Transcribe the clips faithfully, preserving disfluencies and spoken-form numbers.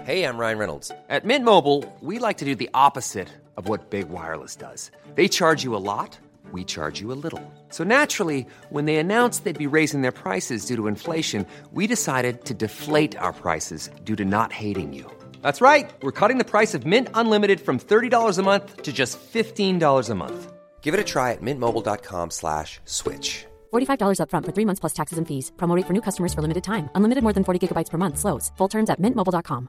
Hey, I'm Ryan Reynolds. At Mint Mobile, we like to do the opposite of what Big Wireless does. They charge you a lot, we charge you a little. So naturally, when they announced they'd be raising their prices due to inflation, we decided to deflate our prices due to not hating you. That's right. We're cutting the price of Mint Unlimited from thirty dollars a month to just fifteen dollars a month. Give it a try at mintmobile.com slash switch. forty-five dollars up front for three months plus taxes and fees. Promo rate for new customers for limited time. Unlimited more than forty gigabytes per month. Slows full terms at mint mobile dot com.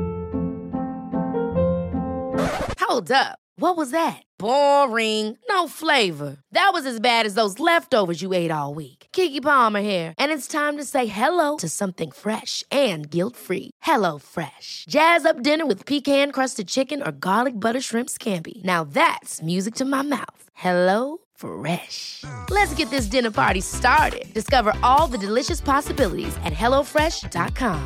Hold up. What was that? Boring. No flavor. That was as bad as those leftovers you ate all week. Keke Palmer here, and it's time to say hello to something fresh and guilt-free. Hello Fresh. Jazz up dinner with pecan-crusted chicken or garlic butter shrimp scampi. Now that's music to my mouth. Hello Fresh. Let's get this dinner party started. Discover all the delicious possibilities at hello fresh dot com.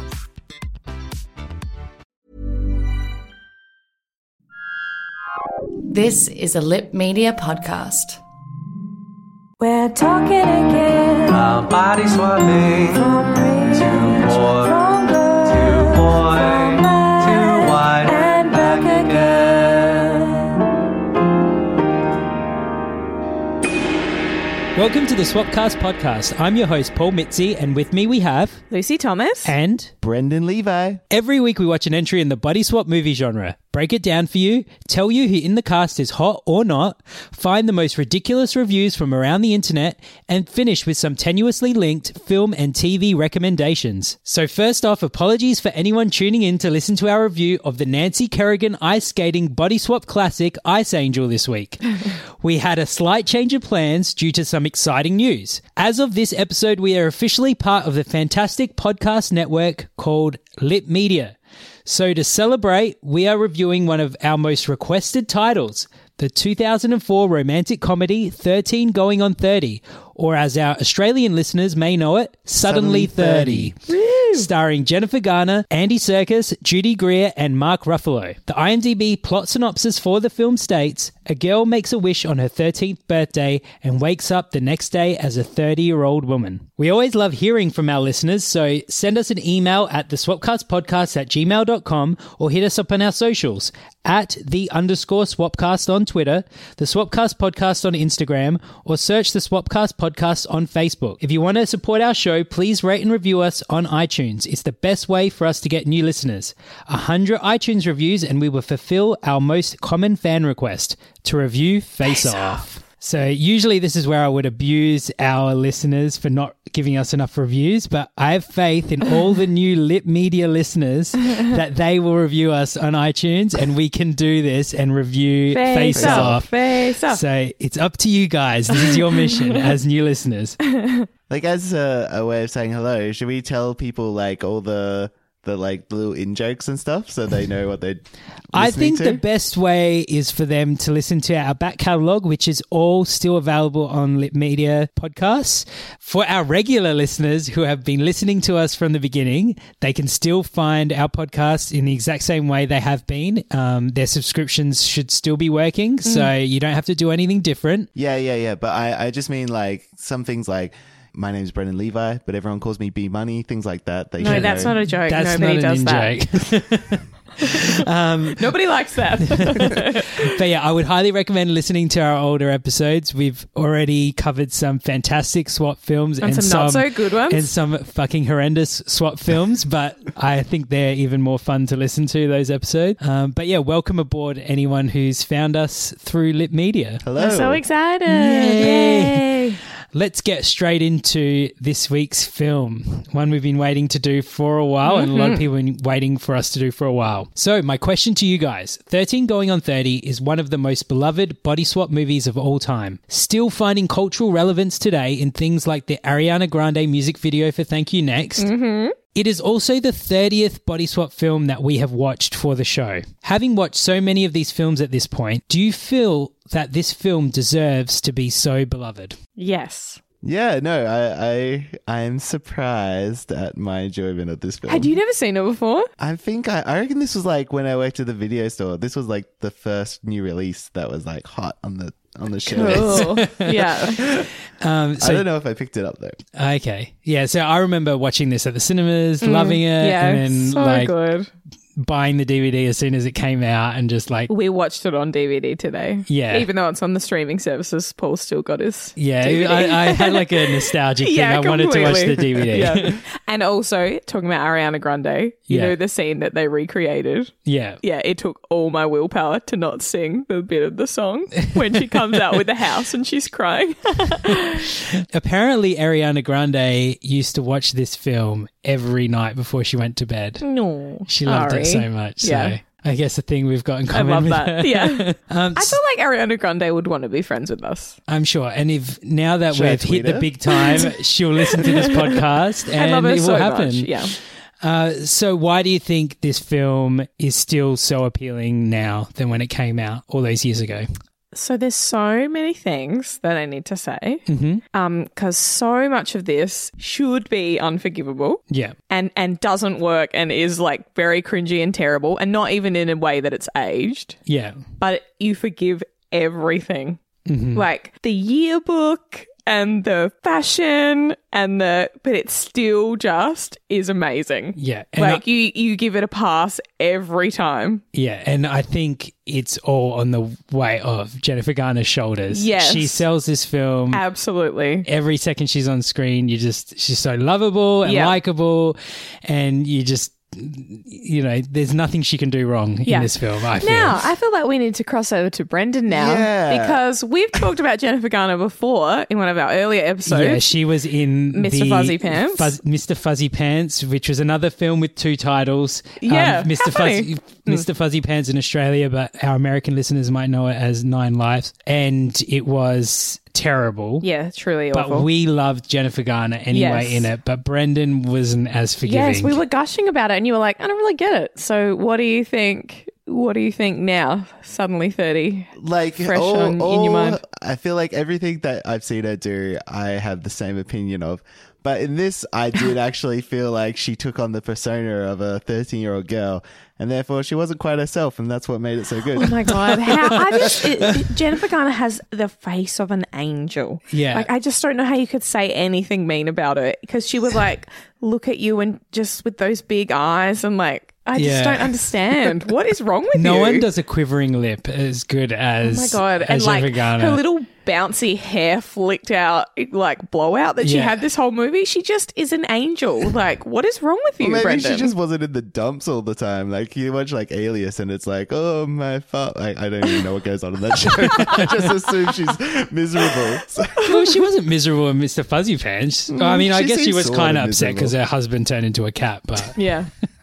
This is a Lip Media podcast. We're talking again. Our body swapping. From rich, to poor, from good, to boy, from bad, to wide, and back again. Welcome to the Swapcast podcast. I'm your host, Paul Mitzi, and with me we have... Lucy Thomas. And... Brendan Levi. Every week we watch an entry in the body swap movie genre, break it down for you, tell you who in the cast is hot or not, find the most ridiculous reviews from around the internet, and finish with some tenuously linked film and T V recommendations. So first off, apologies for anyone tuning in to listen to our review of the Nancy Kerrigan ice skating body swap classic Ice Angel this week. We had a slight change of plans due to some exciting news. As of this episode, we are officially part of the fantastic podcast network called Lip Media. So to celebrate, we are reviewing one of our most requested titles, the two thousand four romantic comedy thirteen Going on thirty, or as our Australian listeners may know it, Suddenly, Suddenly thirty. Starring Jennifer Garner, Andy Serkis, Judy Greer, and Mark Ruffalo. The IMDb plot synopsis for the film states, a girl makes a wish on her thirteenth birthday and wakes up the next day as a thirty-year-old woman. We always love hearing from our listeners, so send us an email at the swapcastpodcast at gmail dot com or hit us up on our socials at the underscore swapcast on Twitter, the Swapcast Podcast on Instagram, or search the Swapcast Podcast on Facebook. If you want to support our show, please rate and review us on iTunes. It's the best way for us to get new listeners. one hundred iTunes reviews and we will fulfill our most common fan request, to review Face, Face Off. Off. So usually this is where I would abuse our listeners for not giving us enough reviews, but I have faith in all the new Lip Media listeners that they will review us on iTunes and we can do this and review Face, Face Off. Off. Face Off. So it's up to you guys. This is your mission as new listeners. Like, as a, a way of saying hello, should we tell people, like, all the... the like little in jokes and stuff so they know what they're listening I think to? The best way is for them to listen to our back catalogue, which is all still available on Lip Media podcasts. For our regular listeners who have been listening to us from the beginning, they can still find our podcast in the exact same way they have been. Um, their subscriptions should still be working, mm. so you don't have to do anything different. Yeah, yeah, yeah. But I, I just mean like some things like, my name's Brendan Levi, but everyone calls me B Money, things like that. They no, that's know. not a joke. That's Nobody not does that. Joke. um, Nobody likes that. But yeah, I would highly recommend listening to our older episodes. We've already covered some fantastic swap films and, and some, some not so good ones, and some fucking horrendous swap films. But I think they're even more fun to listen to, those episodes. Um, but yeah, welcome aboard anyone who's found us through Lip Media. Hello. I'm so excited. Yay. Yay. Let's get straight into this week's film, one we've been waiting to do for a while, mm-hmm. and a lot of people have been waiting for us to do for a while. So my question to you guys, thirteen Going on thirty is one of the most beloved body swap movies of all time, still finding cultural relevance today in things like the Ariana Grande music video for Thank You Next. Mm-hmm. It is also the thirtieth body swap film that we have watched for the show. Having watched so many of these films at this point, do you feel that this film deserves to be so beloved? Yes. Yeah, no, I, I, I'm surprised at my enjoyment of this film. Had you never seen it before? I think I, I reckon this was like when I worked at the video store. This was like the first new release that was like hot on the on the show. Cool. Yeah. Um, so, I don't know if I picked it up though. Okay, yeah. So I remember watching this at the cinemas, mm, loving it, yeah, and then so like good. buying the D V D as soon as it came out and just like, We watched it on D V D today. Yeah. Even though it's on the streaming services, Paul still got his yeah, D V D. I, I had like a nostalgic thing. Yeah, I wanted to watch the completely. D V D. Yeah. And also, talking about Ariana Grande, you Yeah. know the scene that they recreated? yeah. Yeah, it took all my willpower to not sing the bit of the song when she comes out with the house and she's crying. Apparently, Ariana Grande used to watch this film every night before she went to bed. No. She loved it so much. So Yeah. I guess a thing we've got in I common love with that. her. Yeah. Um, I feel like Ariana Grande would want to be friends with us. I'm sure. And if now that Should I we've hit tweet the her? big time, she'll listen to this podcast I love and her it will so happen. much. Yeah. Uh, so why do you think this film is still so appealing now than when it came out all those years ago? So there's so many things that I need to say. Mm-hmm. Um, because so much of this should be unforgivable. Yeah. And and doesn't work and is like very cringy and terrible, and not even in a way that it's aged. Yeah. But you forgive everything. Mm-hmm. Like the yearbook and the fashion and the but it still just is amazing. Yeah. And Like I- you you give it a pass every time. Yeah, and I think it's all on the weight of Jennifer Garner's shoulders. Yes. She sells this film. Absolutely. Every second she's on screen, you just she's so lovable and Yeah. likable, and you just you know, there's nothing she can do wrong Yeah. in this film. I feel. Now, I feel like we need to cross over to Brendan now Yeah. because we've talked about Jennifer Garner before in one of our earlier episodes. Yeah, she was in Mister the Fuzzy Pants. Fuzz, Mister Fuzzy Pants, which was another film with two titles. Yeah, um, Mister how funny. Fuzzy, Mister Fuzzy Pants in Australia, but our American listeners might know it as Nine Lives, and it was terrible. Yeah, truly But awful. we loved Jennifer Garner anyway Yes. in it. But Brendan wasn't as forgiving. Yes, we were gushing about it and you were like, I don't really get it. So what do you think? What do you think now? Suddenly thirty. Like Fresh all, on- in your all- mind. I feel like everything that I've seen her do, I have the same opinion of. But in this, I did actually feel like she took on the persona of a thirteen-year-old girl, and therefore she wasn't quite herself, and that's what made it so good. Oh my God. How I just it, it- Jennifer Garner has the face of an angel. Yeah. Like I just don't know how you could say anything mean about her because she would like look at you and just with those big eyes and like I just Yeah. don't understand. What is wrong with no you? one does a quivering lip as good Oh as my God. as And like Jennifer Garner. her little bouncy hair flicked out like blowout that she Yeah. had this whole movie. She just is an angel. Like, what is wrong with you, Or maybe Brendan? she just wasn't in the dumps all the time. Like you watch like Alias, and it's like, oh my fuck. Like, I don't even know what goes on in that show. I just assume she's miserable. So, Well, she wasn't miserable in Mister Fuzzy Pants. I mean, I she guess she seems was sort kind of of upset because miserable. her husband turned into a cat, but yeah.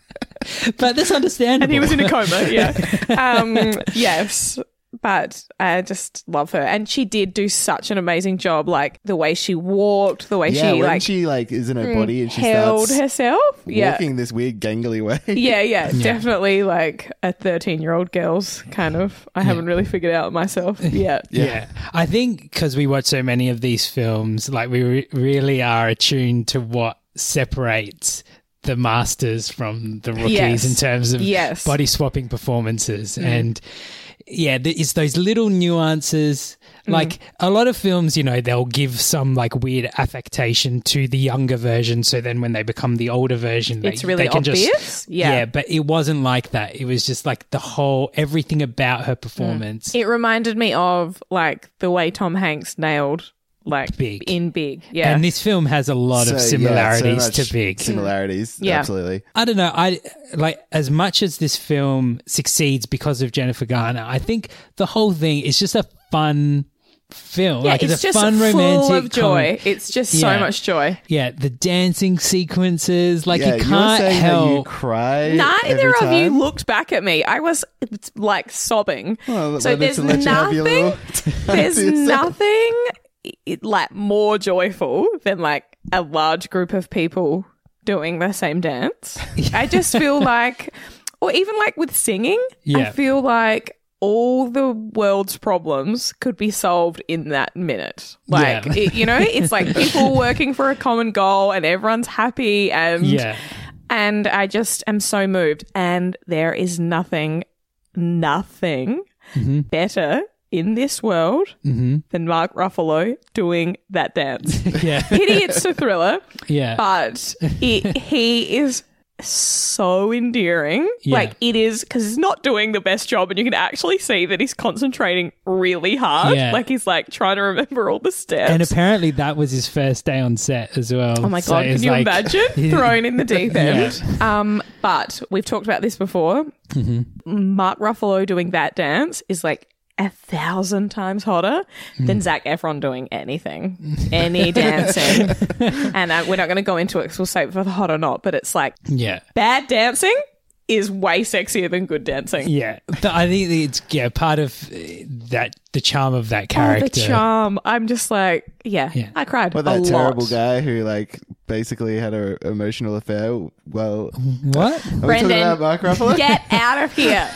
but that's understandable. And he was in a coma, yeah. Um, yes. But I just love her. And she did do such an amazing job. Like the way she walked, the way yeah, she when like she like is in her body and she held starts herself. Yeah. walking this weird gangly way. Yeah, yeah, definitely like a thirteen-year-old girl's kind of. I haven't really figured out myself yet. Yeah. I think because we watch so many of these films, like we re- really are attuned to what separates the masters from the rookies Yes. in terms of Yes. body swapping performances. And yeah, th- it's those little nuances. Like a lot of films, you know, they'll give some like weird affectation to the younger version. So then when they become the older version, they, It's really they can obvious. just, Yeah. yeah, but it wasn't like that. It was just like the whole, everything about her performance. It reminded me of like the way Tom Hanks nailed like Big. in Big. Yeah. And this film has a lot So, of yeah, so similarities much to Big. Similarities, Yeah. absolutely. I don't know. I like as much as this film succeeds because of Jennifer Garner. I think the whole thing is just a fun film. yeah, like it's, it's, a just fun full romantic of joy. com- It's just Yeah. so much joy. Yeah, the dancing sequences. Like yeah, you you're can't saying that you help. cry. Neither every of you time? looked back at me. I was like sobbing. Well, so whether there's to let you have your nothing. little time There's to yourself. nothing it, like more joyful than like a large group of people doing the same dance. I just feel like, or even like with singing, I Yeah. feel like all the world's problems could be solved in that minute. Like, Yeah. it, you know, it's like people working for a common goal and everyone's happy and Yeah. and I just am so moved. And there is nothing, nothing Mm-hmm. better in this world than Mark Ruffalo doing that dance. Yeah. Pity it's a thriller, Yeah. but it, he is so endearing. Yeah. Like it is, because he's not doing the best job and you can actually see that he's concentrating really hard. Yeah. Like he's like trying to remember all the steps. And apparently that was his first day on set as well. Oh my So God, it's can you like- imagine? Thrown in the deep end. Yeah. Um, but we've talked about this before. Mm-hmm. Mark Ruffalo doing that dance is like a thousand times hotter Mm. than Zac Efron doing anything, any dancing. And uh, we're not going to go into it because we'll save it for the hot or not, but it's like Yeah. bad dancing is way sexier than good dancing. Yeah. But I think it's, yeah, part of uh, that, the charm of that character. Oh, the charm. I'm just like, yeah, Yeah. I cried Well, a that lot. terrible guy who like basically had an emotional affair. Well, What? are we Brendan, talking about Mark Ruffalo? Get out of here.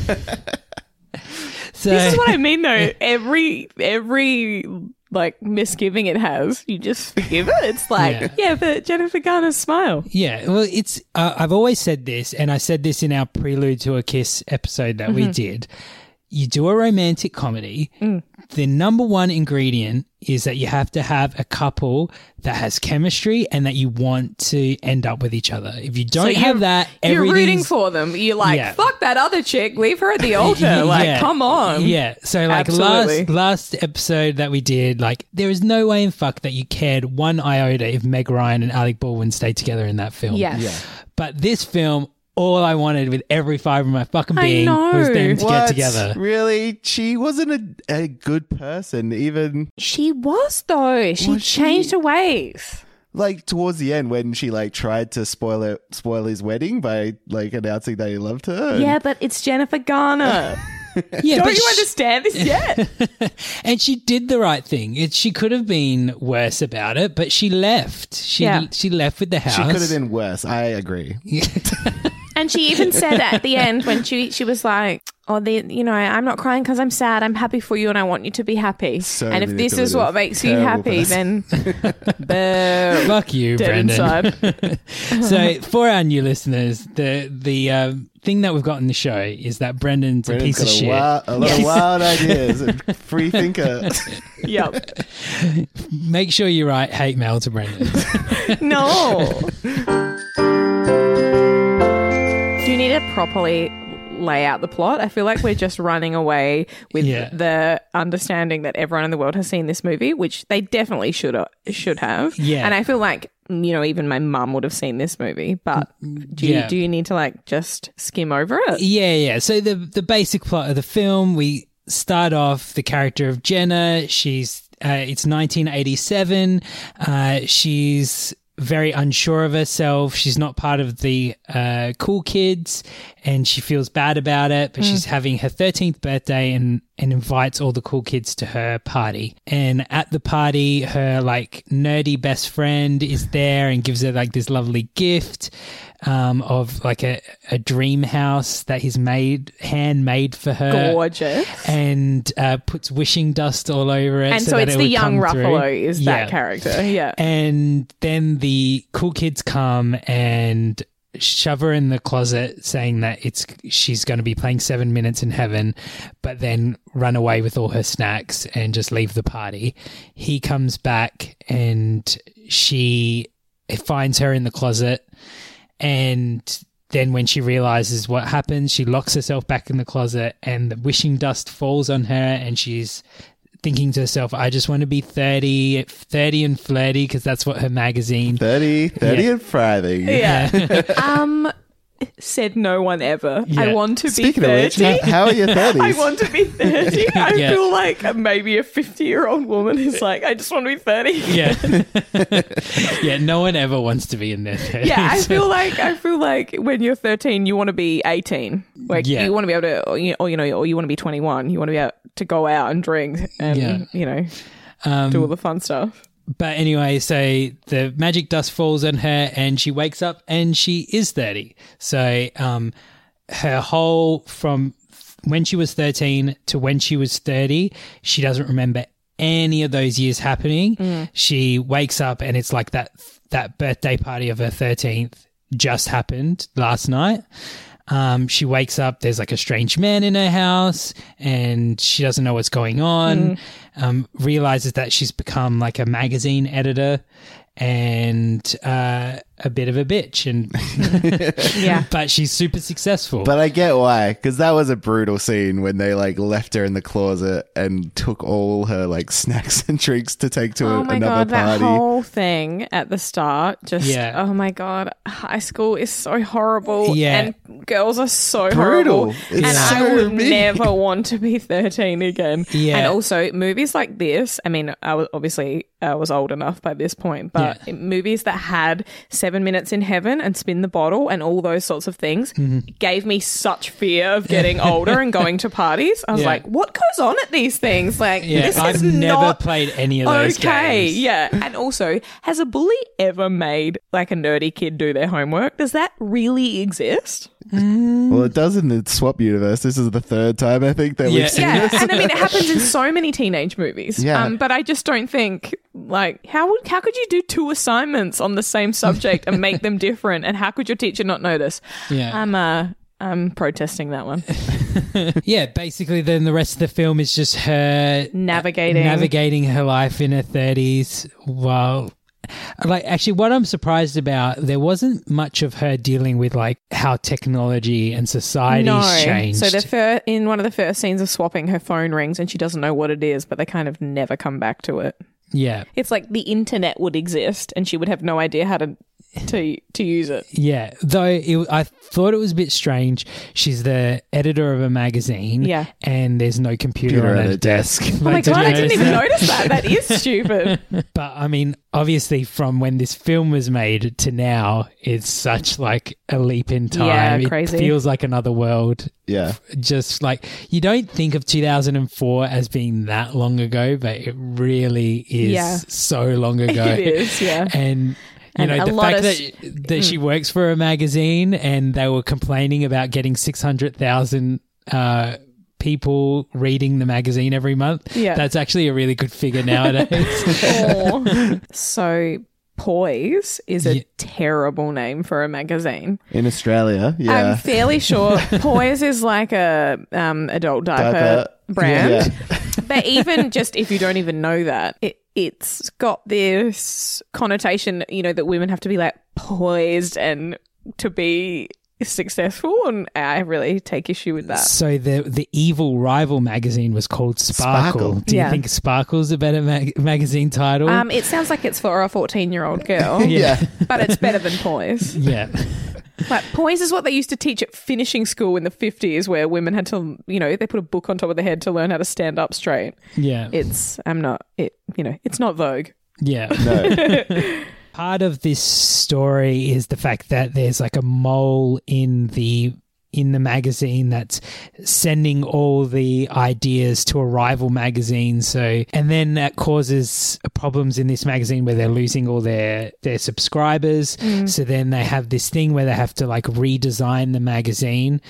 So, This is what I mean, though. Every every like misgiving it has, you just forgive it. It's like, Yeah. yeah, but Jennifer Garner's smile. yeah, well, it's, uh, I've always said this, and I said this in our Prelude to a Kiss episode that we did. You do a romantic comedy, the number one ingredient is that you have to have a couple that has chemistry and that you want to end up with each other. If you don't So have you're- that, You're rooting everything's- for them. You're like, Yeah. fuck that other chick. Leave her at the altar. Like, Yeah. come on. Yeah. So like Absolutely. last last episode that we did, like there is no way in fuck that you cared one iota if Meg Ryan and Alec Baldwin stayed together in that film. Yes. Yeah. But this film, all I wanted with every fibre of my fucking I being know. was them to What? get together. Really? She wasn't a, a good person, even She was, though. She Was she? changed her ways. like towards the end when she like tried to spoil it, spoil his wedding by like announcing that he loved her. Yeah, but it's Jennifer Garner. Yeah, Don't but you she- understand this yet? And she did the right thing. It, she could have been worse about it, but she left. She Yeah. she left with the house. She could have been worse. I agree. And she even said at the end when she she was like, "Oh, the you know, I'm not crying because I'm sad. I'm happy for you, and I want you to be happy. So and if this is what manipulative. makes you Terrible happy, person. then boo, Fuck you, dead Brendan. inside." So, for our new listeners, the the uh, thing that we've got in the show is that Brendan's a Brendan's piece of got a, shit. wild, a lot of wild ideas. A free thinker. Yep. Make sure you write hate mail to Brendan. No. Do you need to properly lay out the plot? I feel like we're just running away with Yeah. the understanding that everyone in the world has seen this movie, which they definitely should should have. Yeah. And I feel like, you know, even my mum would have seen this movie, but do you, Yeah. do you need to like just skim over it? Yeah, yeah. So the the basic plot of the film, we start off the character of Jenna. She's uh, it's nineteen eighty-seven. Uh, she's very unsure of herself. She's not part of the uh, cool kids, and she feels bad about it. But she's having her thirteenth birthday and and invites all the cool kids to her party. And at the party, her like nerdy best friend is there and gives her like this lovely gift um, of like a, a dream house that he's made, handmade for her. Gorgeous. And uh, puts wishing dust all over it. And so, that it's it the would young come through. Ruffalo is Yeah. that character. Yeah. And then the cool kids come and shove her in the closet saying that it's she's going to be playing Seven Minutes in Heaven, but then run away with all her snacks and just leave the party. He comes back and she finds her in the closet, and then when she realizes what happens, she locks herself back in the closet and the wishing dust falls on her, and she's thinking to herself, I just want to be thirty, thirty and flirty, because that's what her magazine. thirty, thirty Yeah. and thriving. Yeah. um, said no one ever. I Yeah. want to Speaking be of which, thirty. how, how are your thirties? I want to be thirty. I Yeah. feel like maybe a fifty-year-old woman is like, I just want to be thirty. Yeah. Yeah, no one ever wants to be in their thirties. Yeah, I feel like I feel like when you're thirteen, you want to be eighteen. Like Yeah. you want to be able to, or you, or you know, or you want to be twenty-one. You want to be able to go out and drink and Yeah. you know Um, do all the fun stuff. But anyway, so the magic dust falls on her and she wakes up and she is thirty. So um, her whole, from when she was thirteen to when she was thirty, she doesn't remember any of those years happening. She wakes up and it's like that, that birthday party of her thirteenth just happened last night. Um, she wakes up, there's like a strange man in her house and she doesn't know what's going on. Um, realizes that she's become like a magazine editor, and uh, a bit of a bitch, and Yeah. but she's super successful. But I get why, because that was a brutal scene when they like left her in the closet and took all her like snacks and drinks to take to Oh a, my another god, that party. whole thing at the start, just Yeah. oh my god, high school is so horrible, Yeah. and girls are so Brutal. horrible, It's and so I would mean. never want to be thirteen again. Yeah. And also movies like this. I mean, I was obviously I was old enough by this point, but Yeah. movies that had Seven Minutes in Heaven and Spin the Bottle and all those sorts of things Mm-hmm. gave me such fear of getting older and going to parties. I was Yeah. like, what goes on at these things? Like, yeah, this I've is never not played any of those okay, games. yeah. And also, has a bully ever made like a nerdy kid do their homework? Does that really exist? Well, it does in the Swap universe. This is the third time I think that Yeah. we've seen Yeah, this. and I mean it happens in so many teenage movies. Yeah. Um, but I just don't think like how would how could you do two assignments on the same subject and make them different? And how could your teacher not notice? Yeah. I'm uh I'm protesting that one. Yeah, basically then the rest of the film is just her Navigating. navigating her life in her thirties while like actually what I'm surprised about, there wasn't much of her dealing with like how technology and society's No. changed. So the fir- in one of the first scenes of Swapping, her phone rings and she doesn't know what it is, but they kind of never come back to it. yeah. It's like the internet would exist and she would have no idea how to to to use it. Yeah, though it, I thought it was a bit strange. She's the editor of a magazine, Yeah. and there's no computer, Computer on on her a desk. desk. Oh my Like, did god, you I didn't even that? notice that. That is stupid. But I mean, obviously, from when this film was made to now, it's such like a leap in time. Yeah, crazy. It feels like another world. Yeah. Just like you don't think of two thousand four as being that long ago, but it really is Yeah. so long ago. It is, yeah. And you And know, a the lot fact of that s- that she works for a magazine and they were complaining about getting six hundred thousand uh, people reading the magazine every month. Yeah. That's actually a really good figure nowadays. Aw. So Poise is a Yeah. terrible name for a magazine. In Australia, yeah. I'm fairly sure Poise is like a um, adult diaper, Diaper. brand. Yeah. But even just if you don't even know that, it, it's got this connotation, you know, that women have to be like poised and to be successful, and I really take issue with that. So the the evil rival magazine was called Sparkle. Sparkle. Do you Yeah. think Sparkle's a better mag- magazine title? Um, it sounds like it's for a fourteen-year-old girl, Yeah. but it's better than Poise. yeah. Like, poise is what they used to teach at finishing school in the fifties, where women had to, you know, they put a book on top of their head to learn how to stand up straight. Yeah. It's, I'm not, it, you know, it's not Vogue. yeah. No. Part of this story is the fact that there's like a mole in the in the magazine that's sending all the ideas to a rival magazine. So, and then that causes problems in this magazine where they're losing all their their subscribers. So then they have this thing where they have to like redesign the magazine,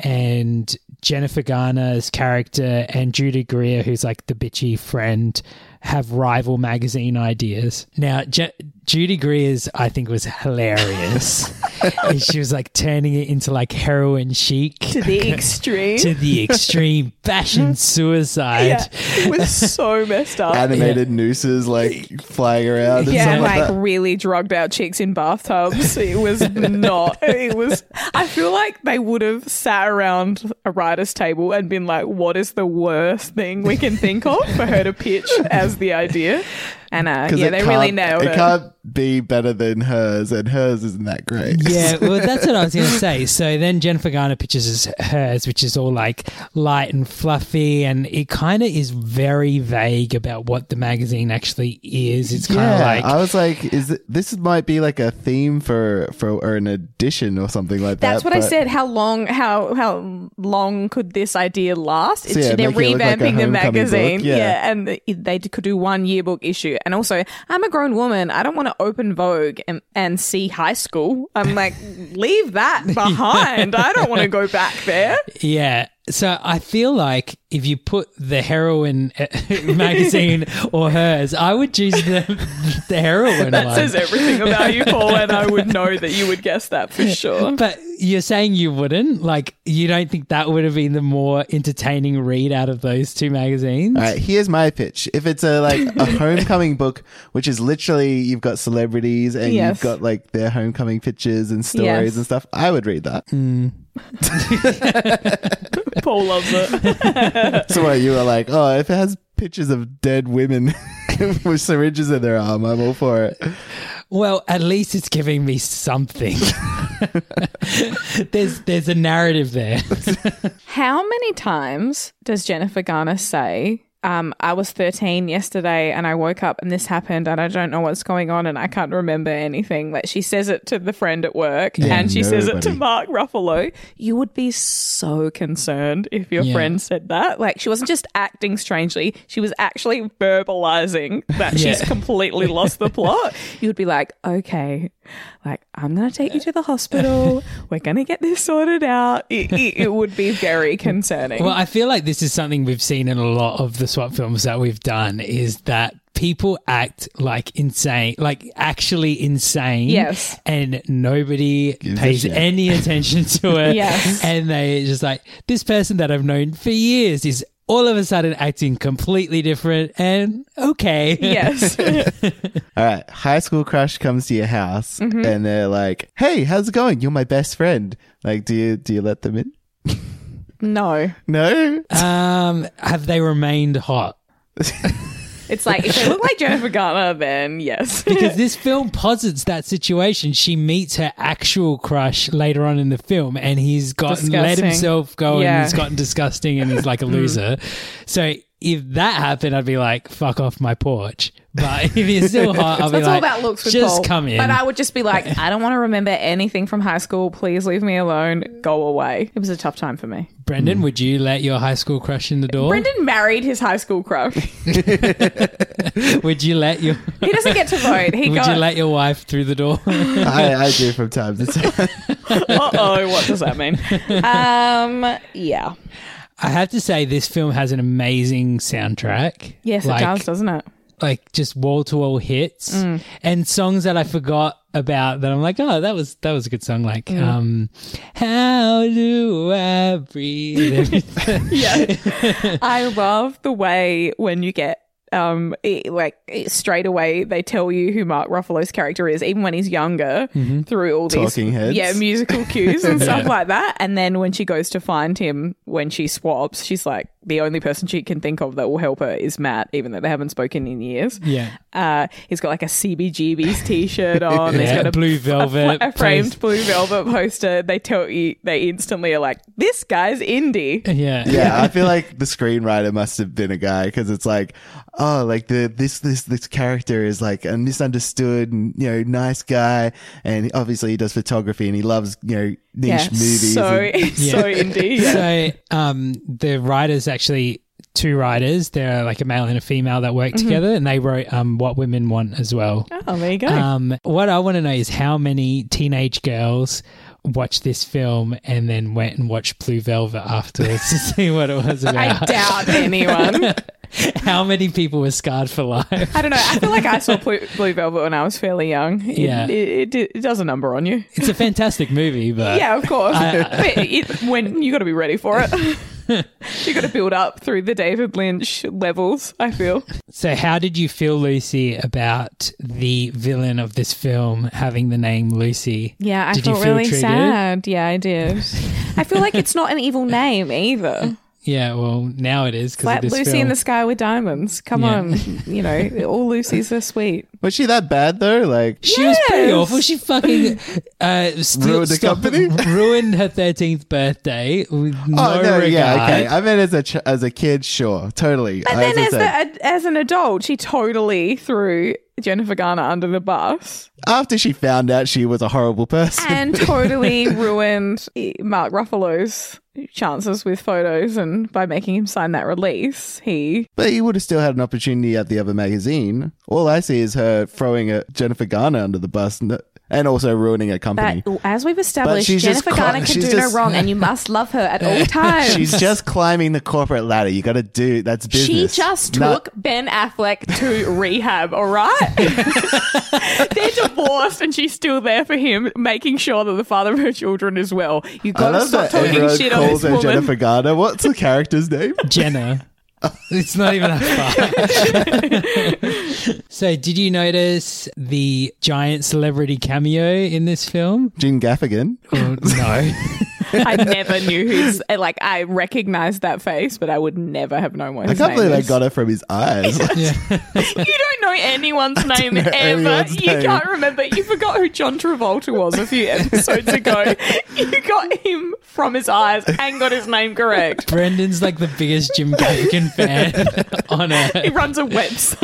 and Jennifer Garner's character and Judy Greer, who's like the bitchy friend, have rival magazine ideas. Now, Ju- Judy Greer's, I think, was hilarious. And she was like turning it into like heroin chic To the extreme. to the extreme, fashion suicide. Yeah, it was so messed up. Animated nooses like flying around and Yeah, stuff and like like that. really drugged out chicks in bathtubs. It was not. It was. I feel like they would have sat around a writer's table and been like, "What is the worst thing we can think of for her to pitch as the idea?" And uh, 'Cause yeah, it they really can't- nailed it. It can't be better than hers, and hers isn't that great. Yeah, well, that's what I was going to say. So then Jennifer Garner pitches hers, which is all like light and fluffy, and it kind of is very vague about what the magazine actually is. It's kind of Yeah, like I was like, is it, this might be like a theme for for or an edition or something like that. That's what I but- said. How long? How how long could this idea last? So, yeah, They're make it look like a revamping the homecoming magazine, book, yeah. and they, they could do one yearbook issue. And also, I'm a grown woman. I don't want to open Vogue and, and see high school. I'm like, leave that behind. I don't want to go back there. Yeah. So I feel like if you put the heroin uh, magazine or hers, I would choose the the heroin That one. says everything about you, Paul, and I would know that you would guess that for sure. But you're saying you wouldn't? Like, you don't think that would have been the more entertaining read out of those two magazines? All right, here's my pitch. If it's a like a homecoming book, which is literally you've got celebrities and Yes. you've got like their homecoming pictures and stories Yes. and stuff, I would read that. Paul loves it. So what, you were like, oh, if it has pictures of dead women with syringes in their arm, I'm all for it. Well, at least it's giving me something. there's there's a narrative there. How many times does Jennifer Garner say, um, I was thirteen yesterday and I woke up and this happened and I don't know what's going on and I can't remember anything? Like, she says it to the friend at work Yeah, and she says it to nobody. Mark Ruffalo. You would be so concerned if your Yeah. friend said that. Like, she wasn't just acting strangely. She was actually verbalizing that she's Yeah. completely lost the plot. You would be like, okay, like, I'm going to take you to the hospital. We're going to get this sorted out. It, it, it would be very concerning. Well, I feel like this is something we've seen in a lot of the SWAT films that we've done, is that people act like insane, like actually insane. Yes. And nobody Gives a pays shit. any attention to it. Yes. And they just like, this person that I've known for years is all of a sudden acting completely different and okay. Yes. All right, high school crush comes to your house Mm-hmm. and they're like, hey, how's it going? You're my best friend. Like, do you do you let them in? No. No? Um, have they remained hot? It's like, if they look like Jennifer Garner, then yes. Because this film posits that situation. She meets her actual crush later on in the film, and he's gotten let Disgusting. himself go, Yeah. and he's gotten disgusting, and he's like a loser. So if that happened, I'd be like, "Fuck off my porch." But if he's still hot, I'll be That's like, all about looks with "Just Paul. come in." But I would just be like, I don't want to remember anything from high school. Please leave me alone. Go away. It was a tough time for me. Brendan, would you let your high school crush in the door? Brendan married his high school crush. Would you let your He doesn't get to vote. He Would got. you let your wife through the door? I, I do from time to time. Uh-oh, what does that mean? Um, yeah. I have to say, this film has an amazing soundtrack. Yes, Like- it does, doesn't it? Like just wall to wall hits Mm. and songs that I forgot about that I'm like, oh, that was that was a good song. Like, Mm. um, how do I breathe? Yeah. I love the way when you get um it, like it, straight away they tell you who Mark Ruffalo's character is, even when he's younger, through all these Talking heads. yeah musical cues and stuff like that. And then when she goes to find him when she swaps, she's like, the only person she can think of that will help her is Matt, even though they haven't spoken in years. Yeah. Uh, he's got like a C B G B's t-shirt on. He's Yeah, got a blue velvet a, a framed post- blue velvet poster. They tell you, they instantly are like, this guy's indie. yeah. Yeah, I feel like the screenwriter must have been a guy because it's like, oh, like the this this this character is like a misunderstood and you know nice guy, and obviously he does photography and he loves you know niche Yeah, movies. so and- so indie. Yeah. So um, the writers actually. Two writers, they're like a male and a female that work together, and they wrote um, What Women Want as well. Oh, there you go. Um, what I want to know is how many teenage girls watched this film and then went and watched Blue Velvet afterwards to see what it was I about. doubt anyone. How many people were scarred for life? I don't know. I feel like I saw Blue, Blue Velvet when I was fairly young. It, Yeah. it, it, it does a number on you. It's a fantastic movie, but Yeah, of course. but it, when you got to be ready for it. You got to build up through the David Lynch levels, I feel. So how did you feel, Lucy, about the villain of this film having the name Lucy? Yeah, I Did you felt feel really triggered? sad. Yeah, I did. I feel like it's not an evil name either. Yeah, well, now it is because Like of this Lucy film. in the Sky with Diamonds. Come Yeah. on. You know, all Lucy's are sweet. Was she that bad though? Like, She was pretty Yes. awful. She fucking uh, still Ruined the stopped- company? ruined her thirteenth birthday with no, oh no, regard. yeah, okay. I mean, as a ch- as a kid, sure, totally. But then as, the, as an adult, she totally threw Jennifer Garner under the bus after she found out she was a horrible person, and totally ruined Mark Ruffalo's chances with photos, and by making him sign that release, he... but he would have still had an opportunity at the other magazine. All I see is her throwing a Jennifer Garner under the bus, and, and also ruining a company. That, as we've established, she's just Jennifer cli- Garner can she's do no just- wrong, and you must love her at all times. She's just climbing the corporate ladder. You got to do that's She business. just No- took Ben Affleck to rehab, all right? They're divorced and she's still there for him, making sure that the father of her children is well. You I got to love stop that talking everyone shit on calls this her woman. Jennifer Garner. What's the character's name? Jenna. It's not even that far. So, did you notice the giant celebrity cameo in this film? Jim Gaffigan. Oh, no. I never knew who's, like, I recognized that face, but I would never have known what I his can't name believe is. they got it from his eyes. Yeah. You don't know anyone's name know ever. anyone's You name. can't remember. You forgot who John Travolta was a few episodes ago. You got him from his eyes and got his name correct. Brendan's like the biggest Jim Gaffigan fan on He earth. runs a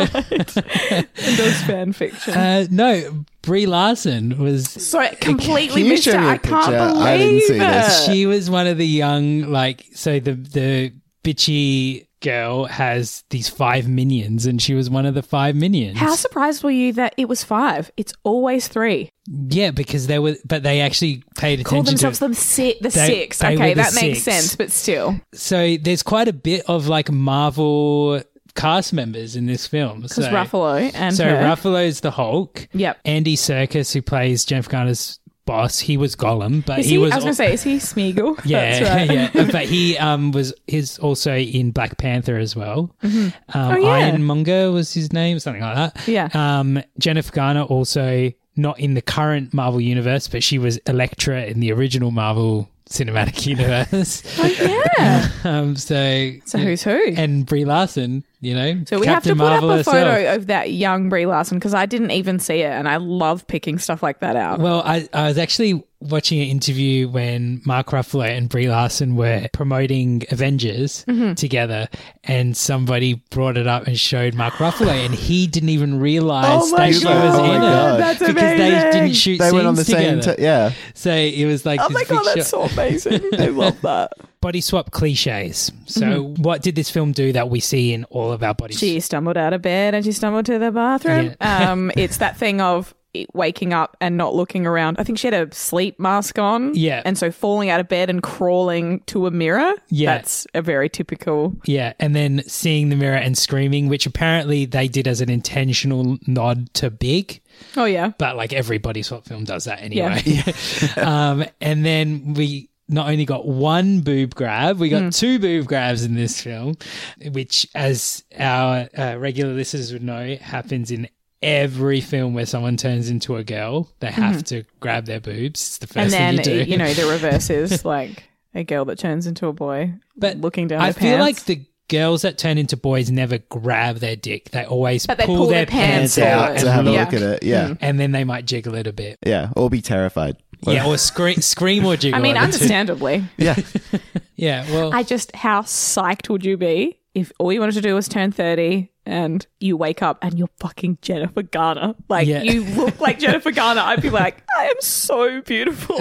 website and does fan fiction. Uh, no, Brie Larson was. So it completely Can you missed show it. me a I can't picture? believe I didn't see it. this. She was one of the young, like, so the the bitchy girl has these five minions, and she was one of the five minions. How surprised were you that it was five? It's always three. Yeah, because they were, but they actually paid Call attention themselves to. the, si- the They- six. they Okay, were the that makes six. sense, but still. So there's quite a bit of like Marvel cast members in this film. Because So, Ruffalo and so her. Ruffalo's the Hulk. Yep. Andy Serkis, who plays Jennifer Garner's boss, he was Gollum, but Is he, he, was. I was going to say, is he Smeagol? Yeah, That's right. yeah, but he um was he's also in Black Panther as well. Um, Oh, yeah. Ironmonger was his name, something like that. Yeah. Um, Jennifer Garner also not in the current Marvel universe, but she was Elektra in the original Marvel Cinematic Universe. Oh, yeah. um, so So who's who? and Brie Larson, you know, So we Captain have to put Marvel up a herself. photo of that young Brie Larson because I didn't even see it, and I love picking stuff like that out. Well, I, I was actually watching an interview when Mark Ruffalo and Brie Larson were promoting Avengers Mm-hmm. together, and somebody brought it up and showed Mark Ruffalo, and he didn't even realize Oh my that she God. was Oh my in God. it That's because they amazing. didn't shoot They scenes went on the same. together. T- yeah. So it was like Oh this my God, big that's shot. so amazing. I love that. Body swap cliches. So Mm-hmm. what did this film do that we see in all of our body She stumbled out of bed and she stumbled to the bathroom. Um, it's that thing of it waking up and not looking around. I think she had a sleep mask on. Yeah. And so falling out of bed and crawling to a mirror. Yeah. That's a very typical. Yeah, and then seeing the mirror and screaming, which apparently they did as an intentional nod to Big. Oh, yeah. But like every body swap film does that anyway. um, and then we not only got one boob grab, we got Mm. two boob grabs in this film, which, as our uh, regular listeners would know, happens in every film where someone turns into a girl. They have to grab their boobs. It's the Mm-hmm. And first then, thing you do. you know, the reverse is like a girl that turns into a boy but looking down I her feel pants. like the girls that turn into boys never grab their dick. They always But they pull, pull their, their pants pants, out forward. and To have a Yeah. look at it. Yeah. and then they might jiggle it a bit. Yeah. Or be terrified. Yeah, or scream, scream or jiggle. I mean, are the two. understandably. Yeah. Yeah, well, I just, how psyched would you be if all you wanted to do was turn thirty and you wake up and you're fucking Jennifer Garner? Like, Yeah. you look like Jennifer Garner. I'd be like, I am so beautiful.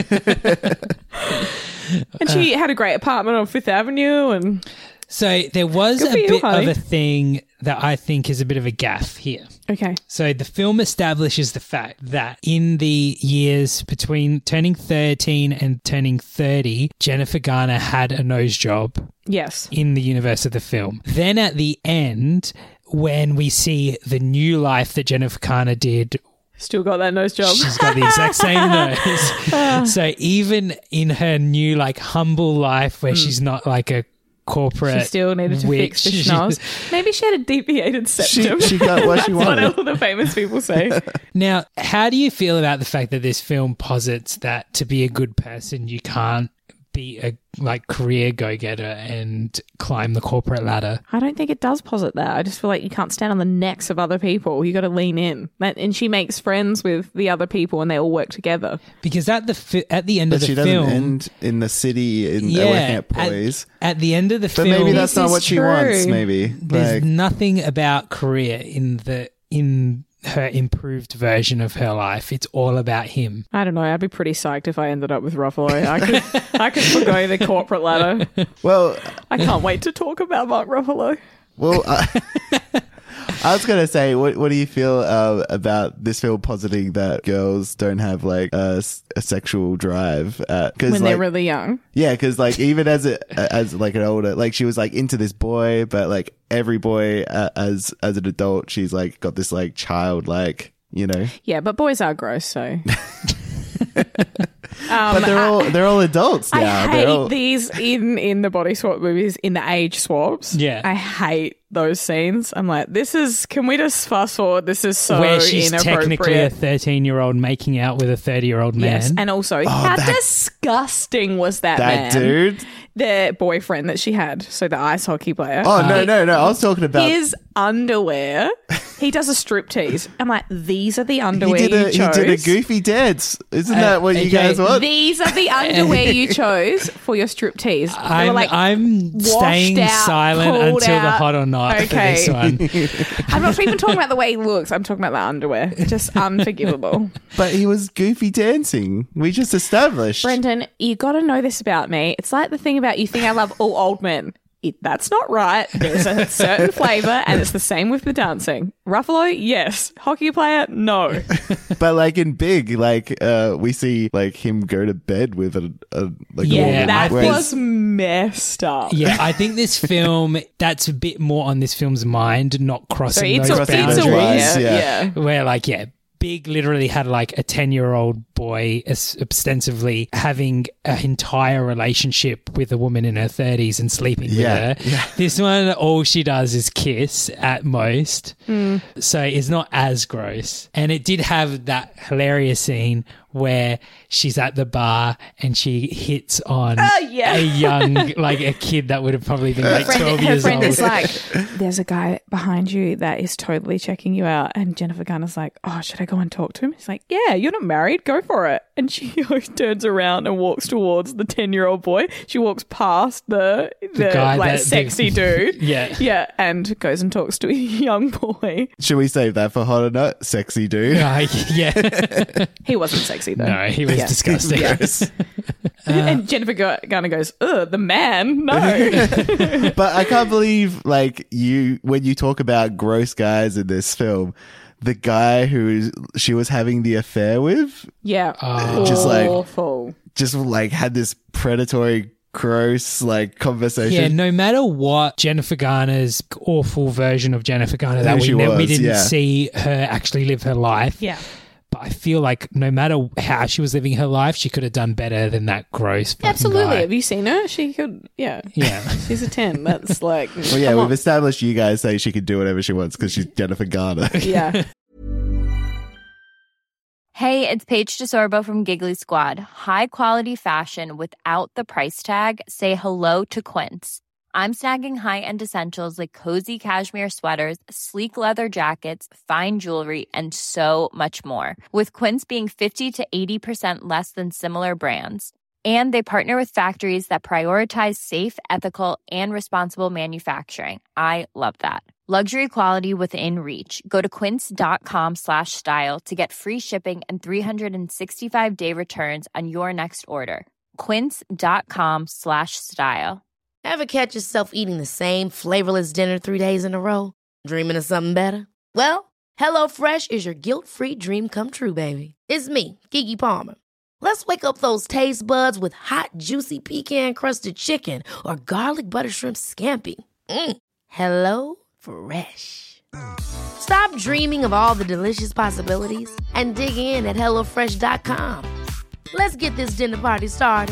And she had a great apartment on Fifth Avenue and so there was Good a for you, bit honey. of a thing that I think is a bit of a gaffe here. okay. So the film establishes the fact that in the years between turning thirteen and turning thirty, Jennifer Garner had a nose job Yes. in the universe of the film. Then at the end, when we see the new life that Jennifer Garner did, Still got that nose job. she's got the exact same nose. So even in her new, like, humble life where she's not like a corporate She still needed to witch, fix the she- schnoz. Maybe she had a deviated She, septum. she got what she That's what wanted. all the famous people say. Now, how do you feel about the fact that this film posits that to be a good person, you can't be a like career go-getter and climb the corporate ladder? I don't think it does posit that. I just feel like you can't stand on the necks of other people. You got to lean in. That- And she makes friends with the other people and they all work together. Because at the fi- at the end But of the she doesn't film, end in the city in yeah, working at Poise. At, at the end of the But film, maybe that's This not is what she true. wants, maybe. there's Like, nothing about career in the in her improved version of her life. It's all about him. I don't know. I'd be pretty psyched if I ended up with Ruffalo. I could, I could forgo the corporate ladder. well, I can't wait to talk about Mark Ruffalo. well, I, I was gonna say, what what do you feel uh, about this film positing that girls don't have like a, s- a sexual drive at, cause, when like, they're really young. yeah, because like even as a as like an older, like she was like into this boy, but like every boy uh, as as an adult, she's like got this like childlike, you know. Yeah, but boys are gross, so. But they're all they're all adults now. I They're hate all- these in in the body swap movies, in the age swaps. Yeah. I hate those scenes. I'm like, this is. Can we just fast forward? This is so Where she's inappropriate. technically a thirteen-year-old making out with a thirty-year-old man. Yes, and also, how that- disgusting was that, that man? dude. The boyfriend that she had, so the ice hockey player. Oh no no no! I was talking about His underwear. He does a striptease. I'm like, these are the he underwear did a you he chose. did a goofy dance. Isn't that what you okay. guys want? These are the underwear you chose for your striptease. They were I'm, like I'm washed staying out, silent pulled until the out. hot or not for Okay. this one. I'm not even talking about the way he looks. I'm talking about the underwear. Just unforgivable. But he was goofy dancing. We just established. Brendan, you got to know this about me. It's like the thing about you think I love all old men. It, that's not right. There's a certain flavour, and it's the same with the dancing. Ruffalo, yes. Hockey player, no. But like in Big, like uh, we see like him go to bed with a, a like Yeah, a woman. That Whereas- was messed up. Yeah, I think this film, that's a bit more on this film's mind, not So crossing it's those a, it's a boundaries. boundaries, weird, yeah. yeah. Where, like, yeah, Big literally had like a ten-year-old boy as- ostensibly having an entire relationship with a woman in her thirties and sleeping Yeah, with her. This one, all she does is kiss at most. Mm. So it's not as gross. And it did have that hilarious scene where she's at the bar and she hits on yeah. a young, like a kid that would have probably been like Friend- twelve her years friend old. is like, there's a guy behind you that is totally checking you out. And Jennifer Garner's like, oh, should I go and talk to him? He's like, yeah, you're not married. Go for it. And she turns around and walks towards the ten-year-old boy. She walks past the, the, guy like that- sexy the- dude. Yeah. Yeah. And goes and talks to a young boy. Should we save that for hot or not? Sexy dude. Like, yeah. He wasn't sexy though. No, he was Yeah. disgusting. And Jennifer Gar- Garner goes, ugh, the man. No. But I can't believe like you when you talk about gross guys in this film, the guy who she was having the affair with yeah. Just like- awful. just like had this predatory gross like conversation. Yeah, no matter what Jennifer Garner's awful version of Jennifer Garner that Who we she ne- we was, didn't yeah. see her actually live her life. Yeah. But I feel like no matter how she was living her life, she could have done better than that gross fucking Absolutely. guy. Have you seen her? She could, yeah. Yeah. She's a ten. That's like, Well, yeah, come we've on. established you guys say she can do whatever she wants because she's Jennifer Garner. Yeah. Hey, it's Paige DeSorbo from Giggly Squad. High quality fashion without the price tag. Say hello to Quince. I'm snagging high-end essentials like cozy cashmere sweaters, sleek leather jackets, fine jewelry, and so much more. With Quince being fifty to eighty percent less than similar brands. And they partner with factories that prioritize safe, ethical, and responsible manufacturing. I love that. Luxury quality within reach. Go to quince.com slash style to get free shipping and three sixty-five day returns on your next order. Quince.com slash style. Ever catch yourself eating the same flavorless dinner three days in a row? Dreaming of something better? Well, HelloFresh is your guilt-free dream come true, baby. It's me, Keke Palmer. Let's wake up those taste buds with hot, juicy pecan-crusted chicken or garlic butter shrimp scampi. Mm. Hello Fresh. Stop dreaming of all the delicious possibilities and dig in at hello fresh dot com. Let's get this dinner party started.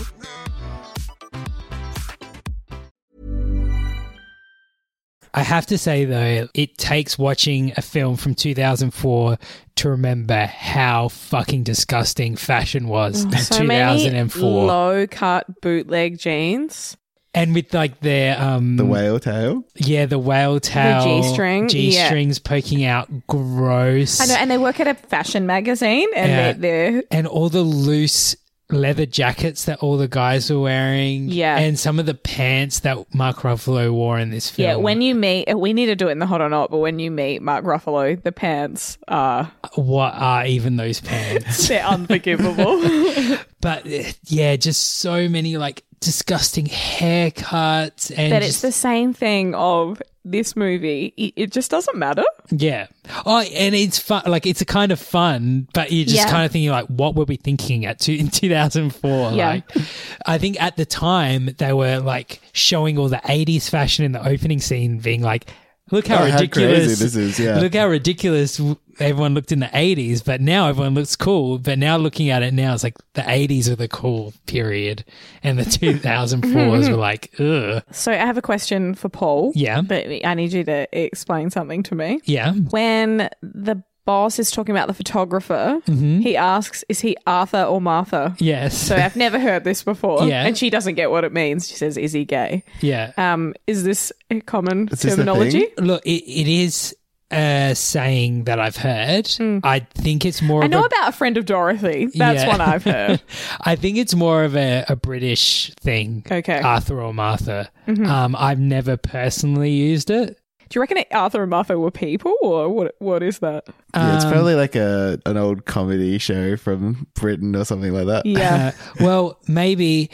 I have to say, though, it takes watching a film from two thousand four to remember how fucking disgusting fashion was in So two thousand many four. low-cut bootleg jeans. And with like their um The whale tail. yeah, the whale tail, G-string, yeah. G-strings poking out, gross. I know, and they work at a fashion magazine, and Yeah. they're, they're And all the loose leather jackets that all the guys were wearing. Yeah. And some of the pants that Mark Ruffalo wore in this film. yeah. When you meet, we need to do it in the hot or not, but when you meet Mark Ruffalo, the pants are What are even those pants? they're unforgivable. But uh, yeah, just so many like disgusting haircuts and But it's just, the same thing of this movie, it, it just doesn't matter. Yeah. Oh, and it's fun. Like, it's a kind of fun, but you're just Yeah. kind of thinking, like, what were we thinking at two, in two thousand four? Yeah. Like, I think at the time they were like showing all the eighties fashion in the opening scene, being like, look how Oh, how ridiculous crazy this is, yeah. Look how ridiculous everyone looked in the eighties, but now everyone looks cool. But now looking at it now, it's like the eighties were the cool period, and the two thousand fours were like, ugh. So I have a question for Paul. Yeah. But I need you to explain something to me. Yeah. When the boss is talking about the photographer, Mm-hmm. he asks, is he Arthur or Martha? Yes. So I've never heard this before. Yeah. And she doesn't get what it means. She says, is he gay? Yeah. Um, is this a common Is this the terminology? thing? Look, it, it is a saying that I've heard. I think it's more Hmm. I of know a, about a friend of Dorothy. That's Yeah. one I've heard. I think it's more of a, a British thing. Okay. Arthur or Martha. Um, I've never personally used it. Do you reckon Arthur and Martha were people, or what? What is that? Yeah, it's Um, probably like a an old comedy show from Britain or something like that. Yeah. Uh, well, maybe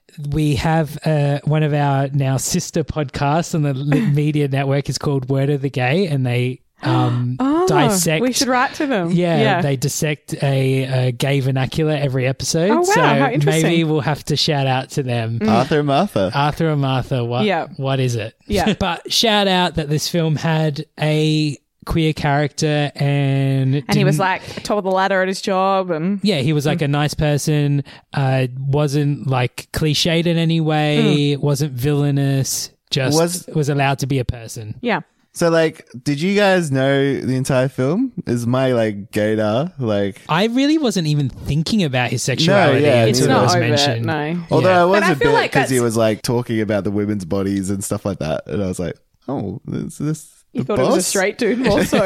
we have uh, one of our now sister podcasts on the Lit Media Network is called Word of the Gay, and they um, Oh, dissect. we should write to them. Yeah, Yeah. they dissect a, a gay vernacular every episode. Oh, wow, so how interesting. maybe we'll have to shout out to them. Arthur and Martha. Arthur and Martha, what Yeah. what is it? Yeah. But shout out that this film had a queer character and And he was didn't- like top of the ladder at his job, and yeah, he was like a nice person, uh, wasn't like cliched in any way, wasn't villainous, just Was- was allowed to be a person. yeah. So, like, did you guys know the entire film? Is my, like, gaydar, like... I really wasn't even thinking about his sexuality yeah, It's until it not was overt, mentioned. no. Although Yeah. I was But I a feel bit, like because he that's- was, like, talking about the women's bodies and stuff like that. And I was like, oh, is this You the thought boss? it was a straight dude also.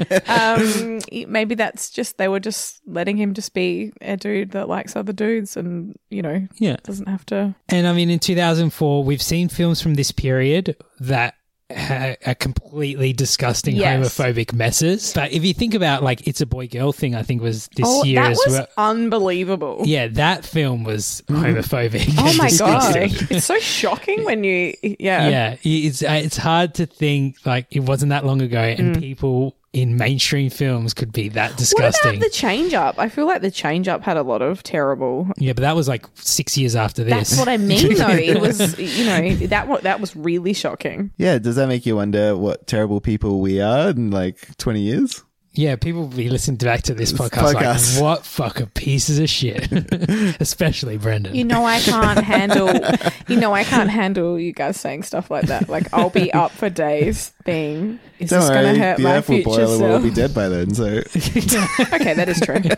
um, maybe that's just, they were just letting him just be a dude that likes other dudes and, you know, Yeah. doesn't have to. And I mean, in two thousand four, we've seen films from this period that ha- are completely disgusting Yes. homophobic messes. But if you think about, like, It's a Boy Girl Thing, I think was this Oh, year that as was well. unbelievable. Yeah, that film was homophobic. Oh and my God. disgusting. It's so shocking when you, yeah. Yeah, it's uh, it's hard to think like it wasn't that long ago, and people in mainstream films could be that What disgusting. about the Change Up? I feel like the Change Up had a lot of terrible. Yeah, but that was like six years after this. That's what I mean, though. It was, you know, that wa- that was really shocking. Yeah, does that make you wonder what terrible people we are in, like, twenty years? Yeah, people will be listening back to this This podcast, podcast. like, what fucking pieces of shit. Especially Brendan. You know, I can't handle. You know, I can't handle you guys saying stuff like that. Like, I'll be up for days being. Is Don't this worry, going to hurt the my apple future boiler will self? be dead by then, so... Okay, that is true.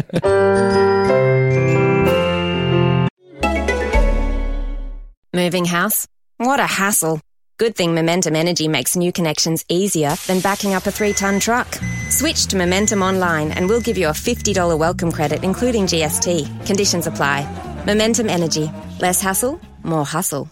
Moving house? What a hassle. Good thing Momentum Energy makes new connections easier than backing up a three-ton truck. Switch to Momentum Online and we'll give you a fifty dollars welcome credit including G S T. Conditions apply. Momentum Energy. Less hassle, more hustle.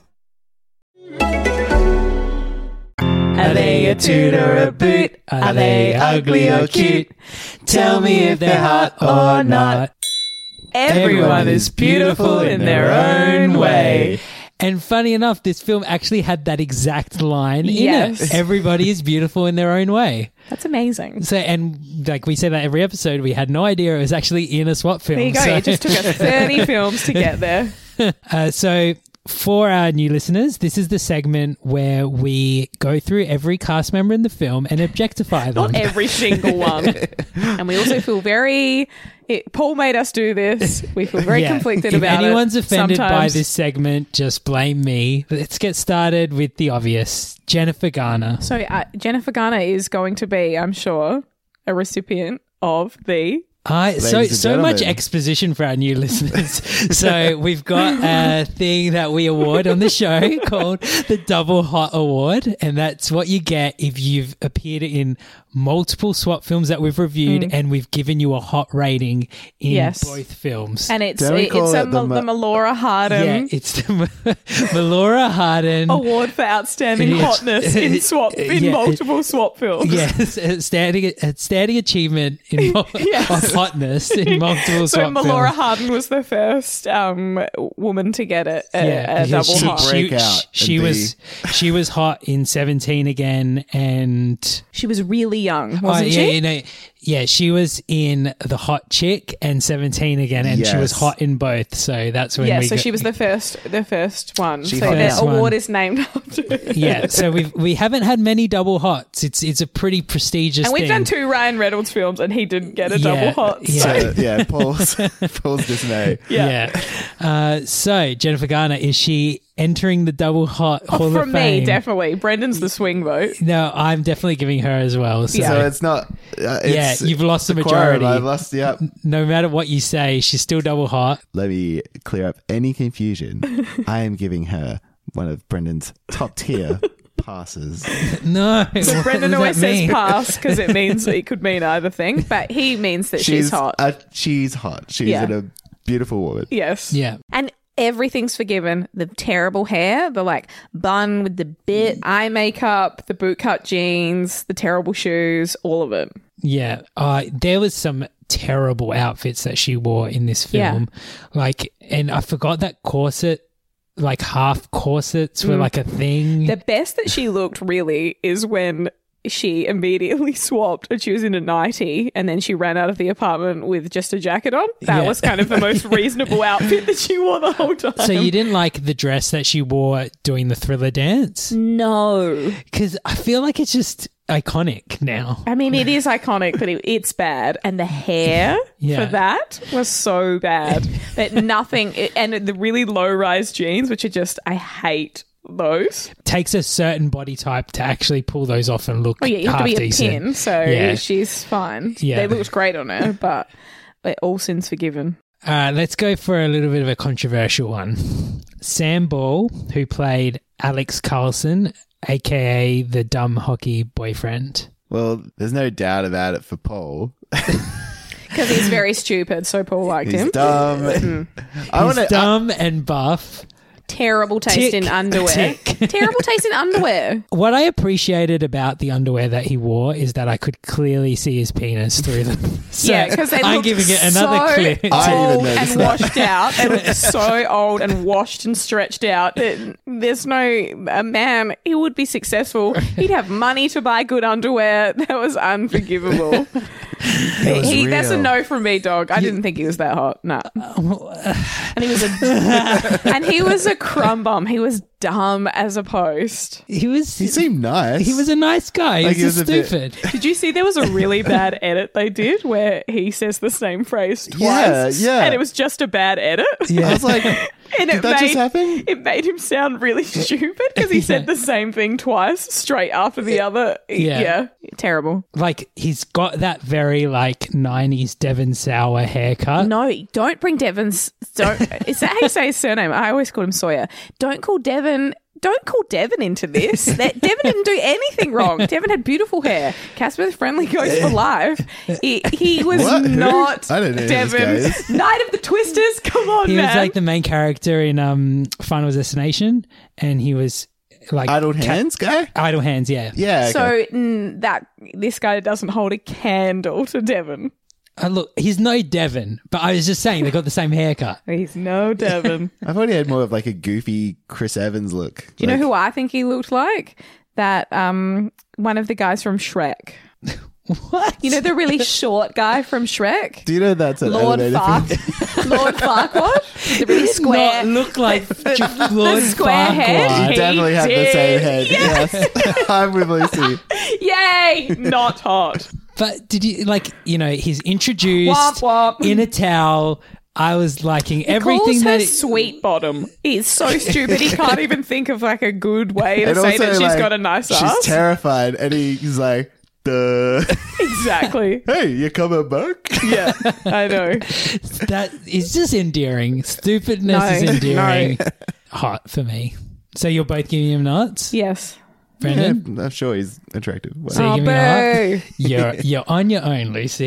Are they a toot or a boot? Are they ugly or cute? Tell me if they're hot or not. Everyone is beautiful in their own way. And funny enough, this film actually had that exact line in Yes. it. Everybody is beautiful in their own way. That's amazing. So, and like we say that every episode, we had no idea it was actually in a SWAT film. There you go. So- It just took us thirty films to get there. Uh, so, for our new listeners, this is the segment where we go through every cast member in the film and objectify them. Not every single one. And we also feel very... It, Paul made us do this. We feel very Yeah. conflicted if about it. anyone's offended by sometimes. this segment, just blame me. Let's get started with the obvious. Jennifer Garner. So uh, Jennifer Garner is going to be, I'm sure, a recipient of the... I so Ladies and so much gentlemen. exposition for our new listeners. So we've got a thing that we award on the show called the Double Hot Award, and that's what you get if you've appeared in multiple SWAT films that we've reviewed, and we've given you a hot rating in Yes. both films. And it's Don't we it, call it's a, it the the, Ma- the Melora Hardin yeah, it's the Melora Hardin. Award for Outstanding Yes. Hotness in SWAT in Yeah. multiple SWAT films. Yes, outstanding, outstanding achievement in mul- Yes. hotness in multiple So swap Melora films. Hardin was the first um, woman to get it a, a because double she, hot. she, Break out she and was she was hot in seventeen again, and She was really young, wasn't oh, yeah, she? you know, yeah, she was in The Hot Chick and seventeen again, and she was Yes. hot in both. So that's when Yeah, we so got- she was the first, the first one. She so hot the now. award One. is named after her. yeah. So we we haven't had many double hots. It's it's a pretty prestigious. And we've thing. done two Ryan Reynolds films, and he didn't get a Yeah, double hot. yeah. So. So, yeah, Paul's Paul's dismay. Yeah. Yeah. Uh, so Jennifer Garner, is she entering the double hot Hall For of me, Fame? definitely. Brendan's the swing vote. No, I'm definitely giving her as well. So, So it's not. Uh, it's, yeah, you've lost the it's a quorum. majority. I've lost. Yep. No matter what you say, she's still double hot. Let me clear up any confusion. I am giving her one of Brendan's top tier passes. No. So what Brendan does always that says mean? pass because it means it could mean either thing, but he means that she's, hot. Uh, she's hot. She's Yeah. a beautiful woman. Yes. Yeah. And everything's forgiven. The terrible hair, the like bun with the bit, eye makeup, the bootcut jeans, the terrible shoes, all of it. Yeah, uh, there was some terrible outfits that she wore in this film. Like, and I forgot that corset, like half corsets were Mm. like a thing. The best that she looked really is when she immediately swapped and she was in a nightie and then she ran out of the apartment with just a jacket on. That Yeah. was kind of the most reasonable outfit that she wore the whole time. So you didn't like the dress that she wore doing the Thriller dance? No. Because I feel like it's just iconic now. I mean, it is iconic, but it, it's bad. And the hair Yeah. for that was so bad that nothing, it, and the really low rise jeans, which are just, I hate those. Takes a certain body type to actually pull those off and look Oh, yeah, you have half to be a decent. pin, so Yeah. she's fine. Yeah. They looked great on her, but, but all sins forgiven. Uh, let's go for a little bit of a controversial one. Sam Ball, who played Alex Carlson, aka the dumb hockey boyfriend. Well, there's no doubt about it for Paul. Because he's very stupid, so Paul liked He's him. dumb. Mm. I He's want to. dumb and buff. Terrible taste Tick, in underwear. tick. Terrible taste in underwear. What I appreciated about the underwear that he wore is that I could clearly see his penis through them. So Yeah, because they I'm looked giving it another so clip. I even old noticed and that. washed out. They looked so old and washed and stretched out. that There's no a man. He would be successful. He'd have money to buy good underwear. That was unforgivable. was he, that's a real. no from me, dog. I didn't think he was that hot. No. And he was a and he was a crumb bum. He was dumb as a post. He was He seemed nice. he was a nice guy. Like, He he was was just a bit- stupid. Did you see there was a really bad edit they did where he says the same phrase twice? Yeah, yeah. And it was just a bad edit. Yeah. I was like, And did it that made, just happen? It made him sound really stupid because he said the same thing twice straight after the other. Yeah. Yeah. Terrible. Like he's got that very like nineties Devon Sauer haircut. No, don't bring Devon's. Don't. Is that how you say his surname? I always called him Sawyer. Don't call Devon. Don't call Devon into this. That Devon didn't do anything wrong. Devon had beautiful hair. Casper the Friendly Ghost for life. He, he was What? Who? not I don't know who this Devon. guy is. Night of the Twisters. Come on, He man. was like the main character in um Final Destination, and he was like Idle ca- Hands guy? Idle Hands, yeah. Yeah. Okay. So mm, that this guy doesn't hold a candle to Devon. Uh, look, he's no Devon, but I was just saying they got the same haircut. He's no Devon. I thought he had more of like a goofy Chris Evans look. Do you know who I think he looked like? That um one of the guys from Shrek. What? You know the really short guy from Shrek? Do you know that's an Lord animated Fark, film? Lord Farquaad, the really Not square, look like the Lord square head. Farquaad. He Definitely have the did. same head. Yes. I'm with Lucy. Yay! Not hot. But did you like, you know, he's introduced Womp womp. in a towel. I was liking He everything calls her that it- sweet bottom. He's so stupid. He can't even think of like a good way to And say also, that she's like, got a nice she's ass. terrified, and he, he's like, duh. Exactly. Hey, you coming back? Yeah, I know. that is just endearing. Stupidness No, is endearing. no. Hot for me. So you're both giving him nuts? Yes. Brendan? I'm sure he's attractive. So Oh, you're giving it boo. up? You're, you're on your own, Lucy.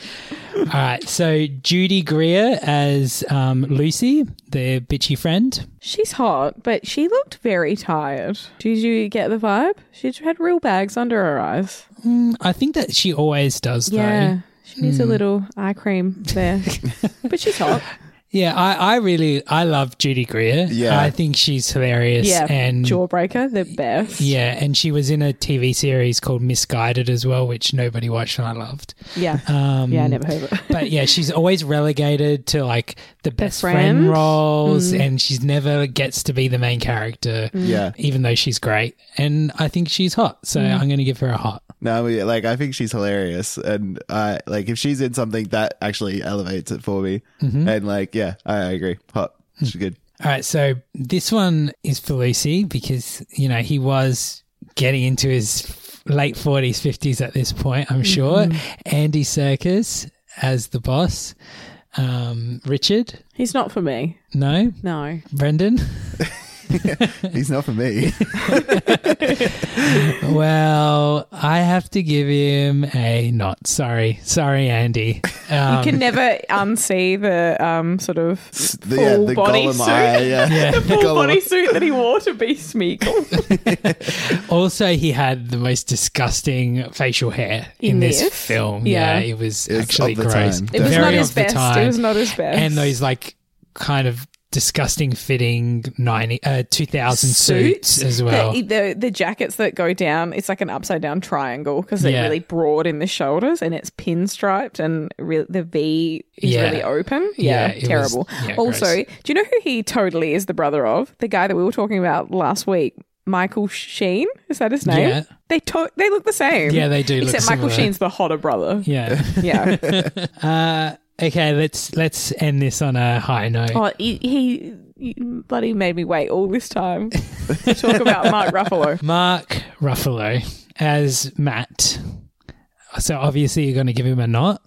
All right. So Judy Greer as um, Lucy, the bitchy friend. She's hot, but she looked very tired. Did you get the vibe? She had real bags under her eyes. Mm, I think that she always does, though. Yeah. She needs a little eye cream there. But she's hot. Yeah, I, I really, I love Judy Greer. Yeah. I think she's hilarious. Yeah, and Jawbreaker, the best. Yeah, and she was in a T V series called Misguided as well, which nobody watched and I loved. Yeah. Um, yeah, I never heard of it. But yeah, she's always relegated to like the best friend, friend? roles, Mm. and she's never gets to be the main character. Yeah. Even though she's great. And I think she's hot. So Mm. I'm going to give her a hot. No, I mean, like I think she's hilarious, and I like if she's in something that actually elevates it for me. Mhm. And like, yeah, I, I agree. Hot, she's good. All right, so this one is for Lucy because, you know, he was getting into his late forties, fifties at this point, I'm sure. Mhm. Andy Serkis as the boss. Um, Richard? He's not for me. No? No. Brendan? He's not for me. Well, I have to give him a not. Sorry. Sorry, Andy. Um, you can never unsee the um, sort of The- full yeah, the body Gollum suit. eye, yeah. Yeah. The full Gollum. body suit that he wore to be Smeagol. Also, he had the most disgusting facial hair in, In this, this? film. Yeah, Yeah. it was It was actually of the gross. time. It was Very not his of the best. time. It was not his best. And those like kind of disgusting fitting ninety uh, two thousand suits, as well. The, the the jackets that go down, it's like an upside down triangle because they're Yeah. really broad in the shoulders and it's pinstriped and re- the V is Yeah. really open. Yeah, Yeah, it was- terrible. yeah, also, gross. do you know who he totally is the brother of? The guy that we were talking about last week. Michael Sheen, is that his name? Yeah. They to- they look the same. Yeah, they do look Except Michael similar. Sheen's the hotter brother. Yeah. Yeah. uh, okay, let's let's end this on a high note. Oh, he, he, he bloody made me wait all this time to talk about Mark Ruffalo. Mark Ruffalo as Matt. So obviously you're going to give him a not.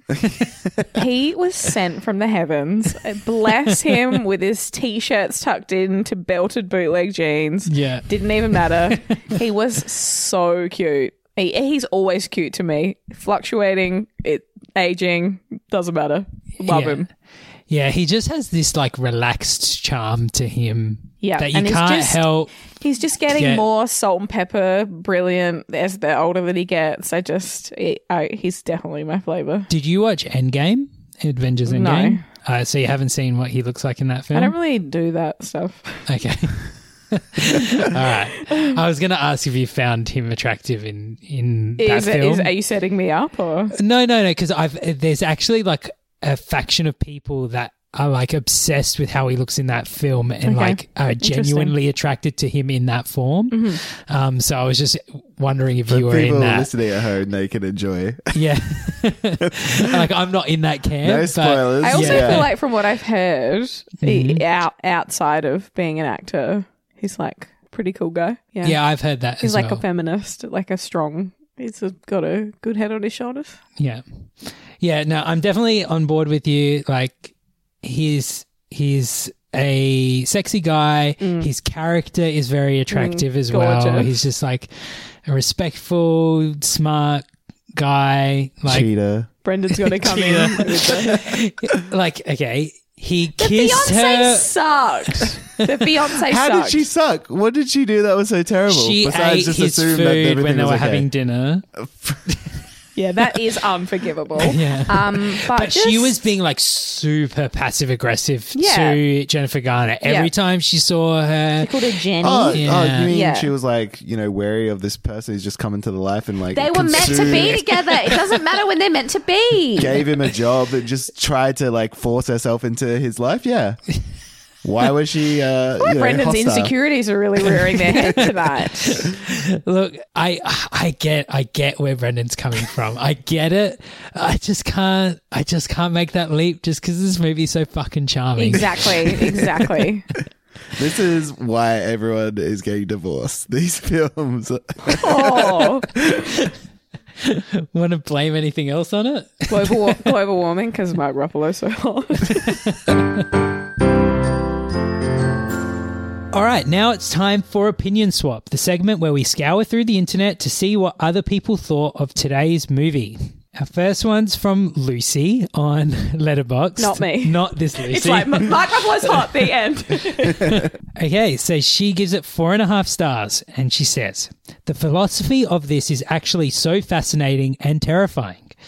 He was sent from the heavens. Bless him with his t-shirts tucked into belted bootleg jeans. Yeah. Didn't even matter. He was so cute. He, he's always cute to me. Fluctuating, it aging, doesn't matter. Love Yeah. him. Yeah, he just has this like relaxed charm to him Yeah, that you and he's can't just- help. He's just getting Yeah. more salt and pepper, brilliant as the older that he gets. I just, it, I, he's definitely my flavor. Did you watch Endgame? Avengers No. Endgame? Uh, so you haven't seen what he looks like in that film? I don't really do that stuff. Okay. All right. I was going to ask if you found him attractive in in that Is, it, film. is are you setting me up or? No, no, no. Because I've there's actually like a faction of people that are like obsessed with how he looks in that film and Okay. like are Interesting. genuinely attracted to him in that form. Mm-hmm. Um, so I was just wondering if For you were people in that. listening at home, they can enjoy. Yeah. Like I'm not in that camp. No but- spoilers. I also Yeah. feel like from what I've heard, he- Mhm. out, outside of being an actor, he's like a pretty cool guy. Yeah, Yeah, I've heard that he's as like well. a feminist, like a strong. He's a, got a good head on his shoulders. Yeah. Yeah, no, I'm definitely on board with you. Like he's he's a sexy guy. His character is very attractive as well. gorgeous. He's just like a respectful, smart guy. Like Cheetah. Brendan's got to come in. With the, like okay, he the kissed Beyonce her. sucked. The Beyonce How sucked. did she suck? What did she do that was so terrible? She Besides ate just his assume that food everything when they was were okay. having dinner. Yeah, that is unforgivable. Yeah. Um, but But she just- was being like super passive aggressive Yeah. to Jennifer Garner. Every Yeah. time she saw her, They called her Jenny. Oh, Yeah. oh, you mean Yeah. she was like, you know, wary of this person who's just coming to the life and like They were meant to consumed- be together. It doesn't matter when they're meant to be. gave him a job and just tried to like force herself into his life. Yeah. Why was she? Uh, you know, Brendan's hostile? insecurities are really rearing their head tonight. look, I I get I get where Brendan's coming from. I get it. I just can't I just can't make that leap just because this movie's so fucking charming. Exactly, exactly. This is why everyone is getting divorced. These films. Oh, Want to blame anything else on it? global wa- global warming because Mark Ruffalo's so hot. All right, now it's time for Opinion Swap, the segment where we scour through the internet to see what other people thought of today's movie. Our first one's from Lucy on Letterboxd. Not me. Not this Lucy. It's like M- Mark Ruffalo's hot. The end. Okay, so she gives it four and a half stars, and she says, "The philosophy of this is actually so fascinating and terrifying.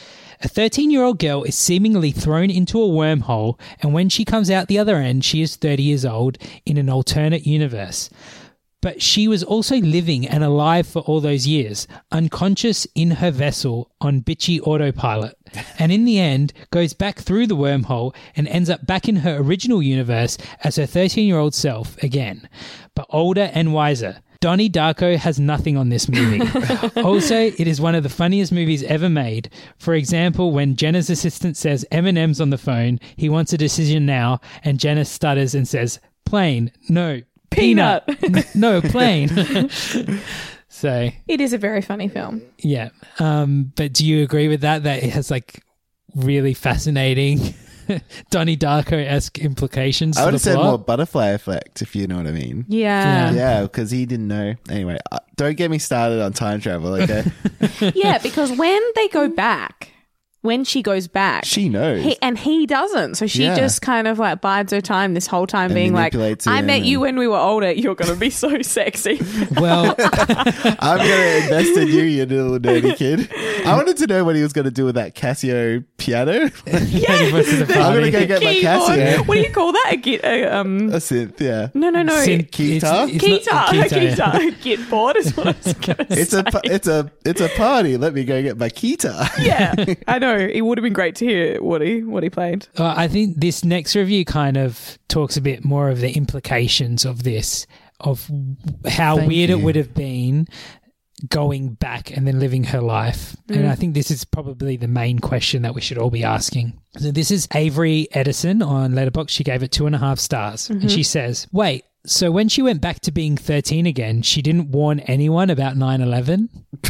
A thirteen-year-old girl is seemingly thrown into a wormhole, and when she comes out the other end, she is thirty years old in an alternate universe. But she was also living and alive for all those years, unconscious in her vessel on bitchy autopilot, and in the end goes back through the wormhole and ends up back in her original universe as her thirteen-year-old self again, but older and wiser. Donnie Darko has nothing on this movie. Also, it is one of the funniest movies ever made. For example, when Jenna's assistant says Eminem's on the phone, he wants a decision now, and Jenna stutters and says, plain, no, peanut. peanut. No, plain. So it is a very funny film. Yeah. Um, but do you agree with that, that it has like really fascinating Donnie Darko-esque implications? I would to have the said plot? more butterfly effect, if you know what I mean. Yeah. Yeah, because he didn't know. Anyway, uh, don't get me started on time travel, okay? Yeah, because when they go back, when she goes back, She knows. he, and he doesn't. So she Yeah. just kind of like bides her time this whole time, And being like, manipulates I him met you and- when we were older. You're going to be so sexy. Well, I'm going to invest in you, you little nerdy kid. I wanted to know what he was going to do with that Casio piano. He went to the I'm party. going to go get my Keyboard. Casio. What do you call that? A git, a, um, A synth, yeah. no, no, no. Synth- Guitar? it's- it's not- Guitar. guitar, yeah. Guitar. Git board is what I was going to say. It's a, pa- it's a it's a party. Let me go get my guitar. Yeah, I know. It would have been great to hear what he what he played. Uh, I think this next review kind of talks a bit more of the implications of this, of how Thank weird you. it would have been going back and then living her life. And I think this is probably the main question that we should all be asking. So this is Avery Edison on Letterboxd. She gave it two and a half stars. And she says, wait, so when she went back to being thirteen again, she didn't warn anyone about nine eleven?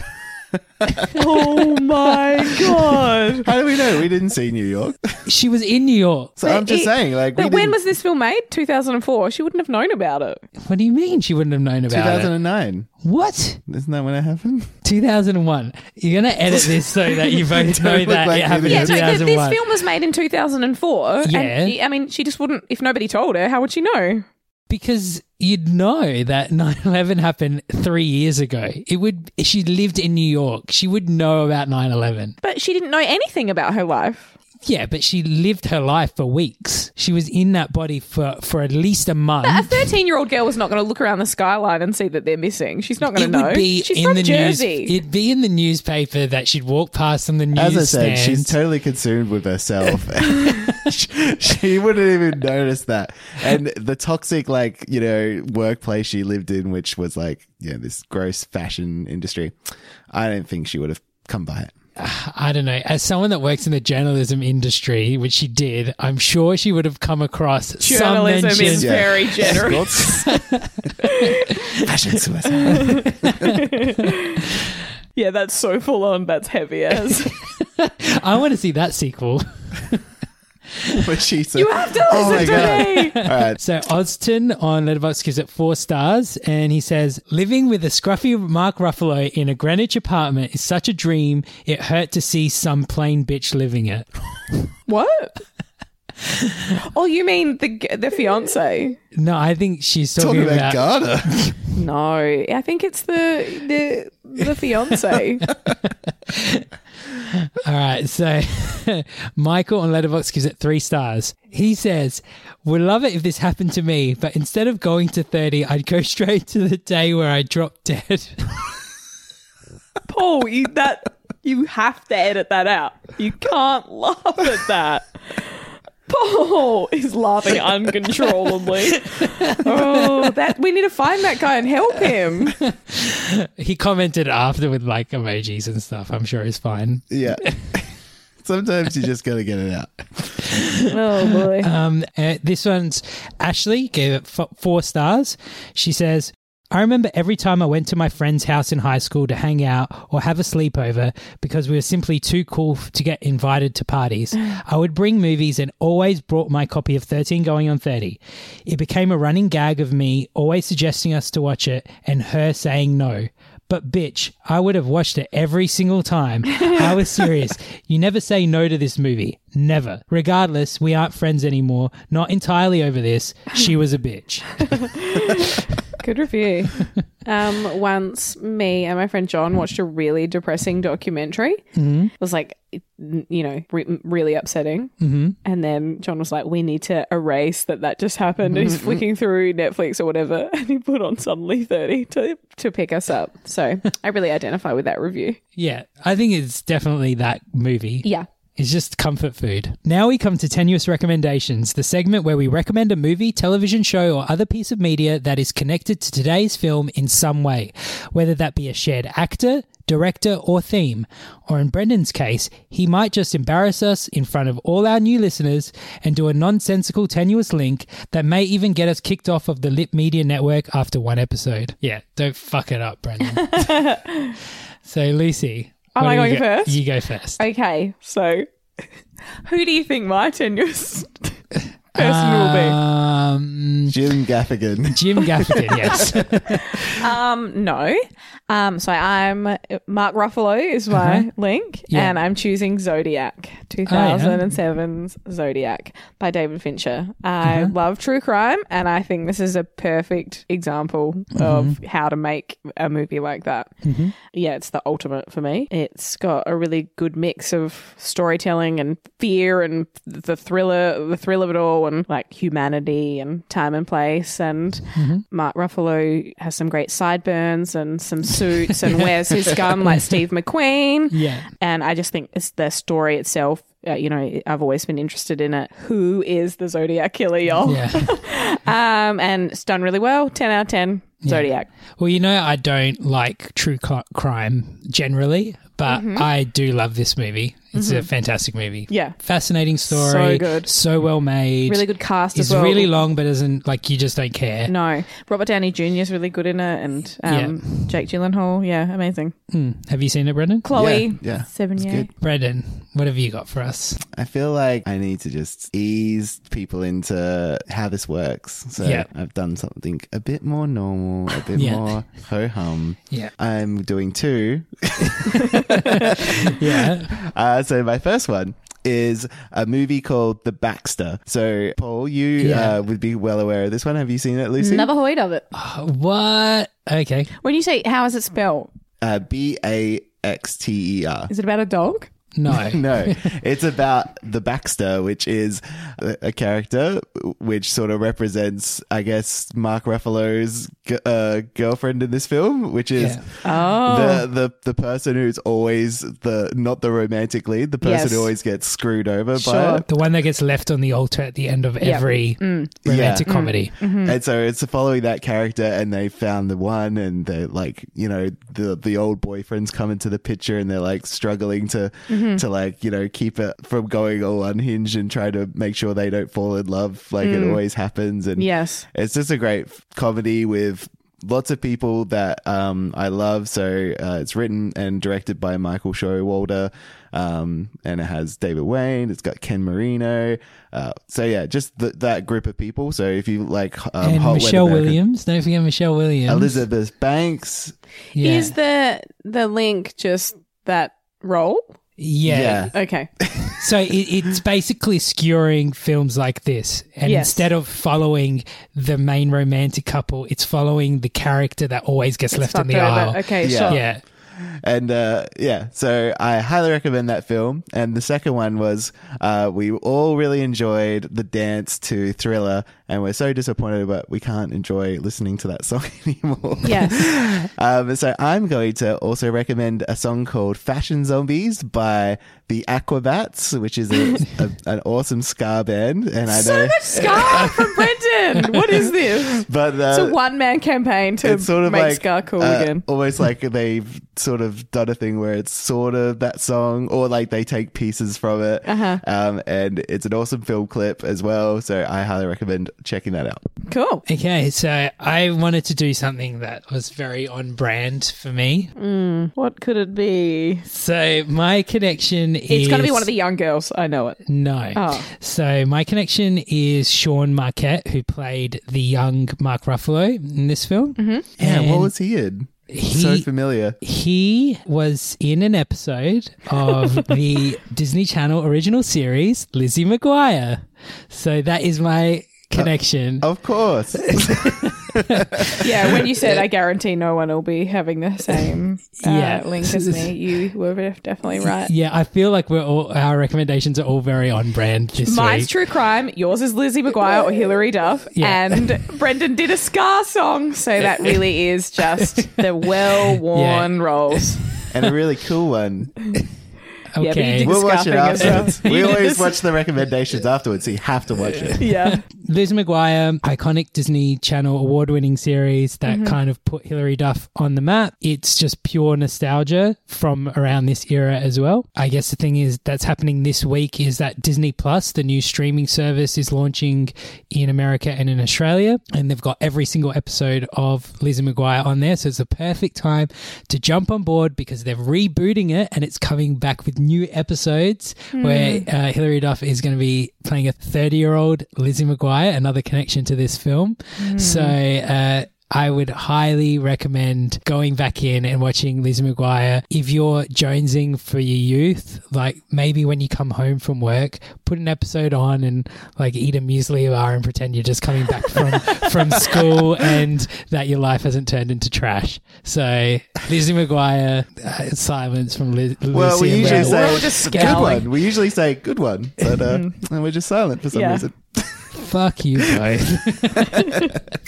Oh my god! How do we know? We didn't see New York. She was in New York. So I'm just it- saying, like, we But when didn't- was this film made? two thousand four. She wouldn't have known about it. What do you mean she wouldn't have known about it? two thousand nine. What? Isn't that when it happened? two thousand one. You're going to edit this so that you both Don't know look that like it happened idiots. in Yeah, no, th- this two thousand one. film was made in two thousand four. Yeah. And, I mean, she just wouldn't, if nobody told her, how would she know? Because you'd know that nine eleven happened three years ago. It would. She lived in New York. She would know about nine eleven. But she didn't know anything about her life. Yeah, but she lived her life for weeks. She was in that body for, for at least a month. A thirteen-year-old girl is not going to look around the skyline and see that they're missing. She's not going It to know. would be She's in from the Jersey. news. It'd be in the newspaper that she'd walk past on the As newsstand. I said, she's totally consumed with herself. she, she wouldn't even notice that. And the toxic, like, you know, workplace she lived in, which was like, you know, this gross fashion industry, I don't think she would have come by it. I don't know. As someone that works in the journalism industry, which she did, I'm sure she would have come across Journalism some mention. is very generous. Fashion suicide. Yeah, that's so full on. That's heavy as. I want to see that sequel. But she said, You have to oh my listen to God. me. All right. So Oston on Letterboxd gives it four stars, and he says, living with a scruffy Mark Ruffalo in a Greenwich apartment is such a dream, it hurt to see some plain bitch living it. What? Oh, you mean the the fiance? No, I think she's talking, Talking about about... Ghana. No, I think it's the the the fiance. All right, so Michael on Letterboxd gives it three stars. He says, would love it if this happened to me, but instead of going to thirty, I'd go straight to the day where I drop dead. Paul, you that you have to edit that out. You can't laugh at that. Paul is laughing uncontrollably. Oh, that we need to find that guy and help him. He commented after with like emojis and stuff. I'm sure he's fine. Yeah. Sometimes you just got to get it out. Oh boy. Um, uh, this one's Ashley gave it f- four stars. She says, I remember every time I went to my friend's house in high school to hang out or have a sleepover because we were simply too cool f- to get invited to parties, I would bring movies and always brought my copy of thirteen going on thirty. It became a running gag of me always suggesting us to watch it and her saying no. But bitch, I would have watched it every single time. I was serious. You never say no to this movie. Never. Regardless, we aren't friends anymore. Not entirely over this. She was a bitch. Good review. Um, once me and my friend John watched a really depressing documentary. Mm-hmm. It was like, you know, re- really upsetting. Mm-hmm. And then John was like, we need to erase that that just happened. And he's flicking through Netflix or whatever. And he put on Suddenly thirty to, to pick us up. So I really identify with that review. Yeah, I think it's definitely that movie. Yeah. It's just comfort food. Now we come to Tenuous Recommendations, the segment where we recommend a movie, television show, or other piece of media that is connected to today's film in some way, whether that be a shared actor, director, or theme. Or in Brendan's case, he might just embarrass us in front of all our new listeners and do a nonsensical tenuous link that may even get us kicked off of the Lit Media Network after one episode. Yeah, don't fuck it up, Brendan. So, Lucy... Am I going go- first? You go first. Okay, so who do you think my tenuous person will be? Um, Jim Gaffigan. Jim Gaffigan, yes. Um, no. Um, so I'm Mark Ruffalo is my Uh-huh. link, Yeah. and I'm choosing Zodiac, two thousand seven's Zodiac by David Fincher. I Uh-huh. love true crime, and I think this is a perfect example of how to make a movie like that. Mm-hmm. Yeah, it's the ultimate for me. It's got a really good mix of storytelling and fear and the thriller, the thrill of it all, and like humanity and time and place. And Mm-hmm. Mark Ruffalo has some great sideburns and some suits and wears his gun like Steve McQueen. Yeah. And I just think it's the story itself. Uh, you know, I've always been interested in it. Who is the Zodiac killer, y'all? Yeah. um, and it's done really well. ten out of ten. Zodiac. Well, you know, I don't like true co- crime generally, but Mhm. I do love this movie. It's a Mhm. fantastic movie. Yeah. Fascinating story. So good. So well made. Really good cast It's as well. really long, but doesn't, like, you just don't care. No. Robert Downey Junior is really good in it, and um, Jake Gyllenhaal. Yeah, amazing. Mm. Have you seen it, Brendan? Chloe. Yeah, yeah. Seven It's years. good. Brendan, what have you got for us? I feel like I need to just ease people into how this works. So Yeah. I've done something a bit more normal, a bit Yeah. more ho-hum. Yeah. I'm doing two. Yeah. Uh, so my first one is a movie called The Baxter. So, Paul, you Yeah. uh, would be well aware of this one. Have you seen it, Lucy? Never heard of it. Uh, what? Okay. When you say, how is it spelled? Uh, B A X T E R. Is it about a dog? No. No, it's about the Baxter, which is a, a character which sort of represents, I guess, Mark Ruffalo's g- uh, girlfriend in this film, which is Yeah. Oh. the, the the person who's always the not the romantic lead, the person Yes. who always gets screwed over by Sure. it. The one that gets left on the altar at the end of Yeah. every Mm. romantic Yeah. comedy. Mm-hmm. And so it's following that character, and they found the one, and they're like, you know, the the old boyfriend's come into the picture, and they're like struggling to Mm-hmm. to like, you know, keep it from going all unhinged and try to make sure they don't fall in love like it always happens. And Yes. it's just a great comedy with lots of people that um, I love. So uh, it's written and directed by Michael Showalter, um, and it has David Wayne. It's got Ken Marino. Uh, so yeah, just th- that group of people. So if you like um, And Hot Michelle Weather American- Williams. Don't forget Michelle Williams. Elizabeth Banks. Yeah. Is the the link just that role? yeah. Yeah. Okay. So it, it's basically skewering films like this. And Yes. instead of following the main romantic couple, it's following the character that always gets left in Fucked the over. aisle. Okay, Yeah. sure. Yeah. And uh, yeah, so I highly recommend that film. And the second one was uh, we all really enjoyed the dance to Thriller, and we're so disappointed, but we can't enjoy listening to that song anymore. Yes. um, so I'm going to also recommend a song called Fashion Zombies by the Aquabats, which is a, a, an awesome ska band. And I So know, much ska from Brendan. What is this? but uh, It's a one man campaign to it's sort of make like ska cool uh, again. almost like they've sort of done a thing where it's sort of that song, or like they take pieces from it. Uh-huh. Um, and it's an awesome film clip as well. So I highly recommend checking that out. Cool. Okay, so I wanted to do something that was very on brand for me. What could it be? So my connection is... It's got to be one of the young girls. I know it. No. Oh. So my connection is Sean Marquette, who played the young Mark Ruffalo in this film. Mm-hmm. Yeah, what was he in? He, so familiar. He was in an episode of the Disney Channel original series, Lizzie McGuire. So that is my connection. Of course. Yeah, when you said I guarantee no one will be having the same uh, Yeah. link as me, you were definitely right. Yeah, I feel like we're all our recommendations are all very on brand this Mine's week. True Crime, yours is Lizzie McGuire or Hilary Duff, Yeah. and Brendan did a Scar song, so that really is just the well-worn roles. And a really cool one. Yeah, but you Okay. did We'll watch it scarfing as well. afterwards. We always watch the recommendations afterwards, so you have to watch it. Yeah. Liz McGuire, iconic Disney Channel award-winning series that Mm-hmm. kind of put Hilary Duff on the map. It's just pure nostalgia from around this era as well. I guess the thing is that's happening this week is that Disney Plus, the new streaming service, is launching in America and in Australia, and they've got every single episode of Liz McGuire on there. So it's a perfect time to jump on board because they're rebooting it and it's coming back with new episodes where uh, Hilary Duff is going to be playing a thirty-year-old Lizzie McGuire, another connection to this film. So uh, I would highly recommend going back in and watching Lizzie McGuire. If you're jonesing for your youth, like maybe when you come home from work, put an episode on and like eat a muesli bar and pretend you're just coming back from, from school and that your life hasn't turned into trash. So Lizzie McGuire, uh, silence from Liz. Well, we Lucy and usually Randall. We're all say just good scowling. one. We usually say good one, but uh, we're just silent for some Yeah. reason. Fuck you both.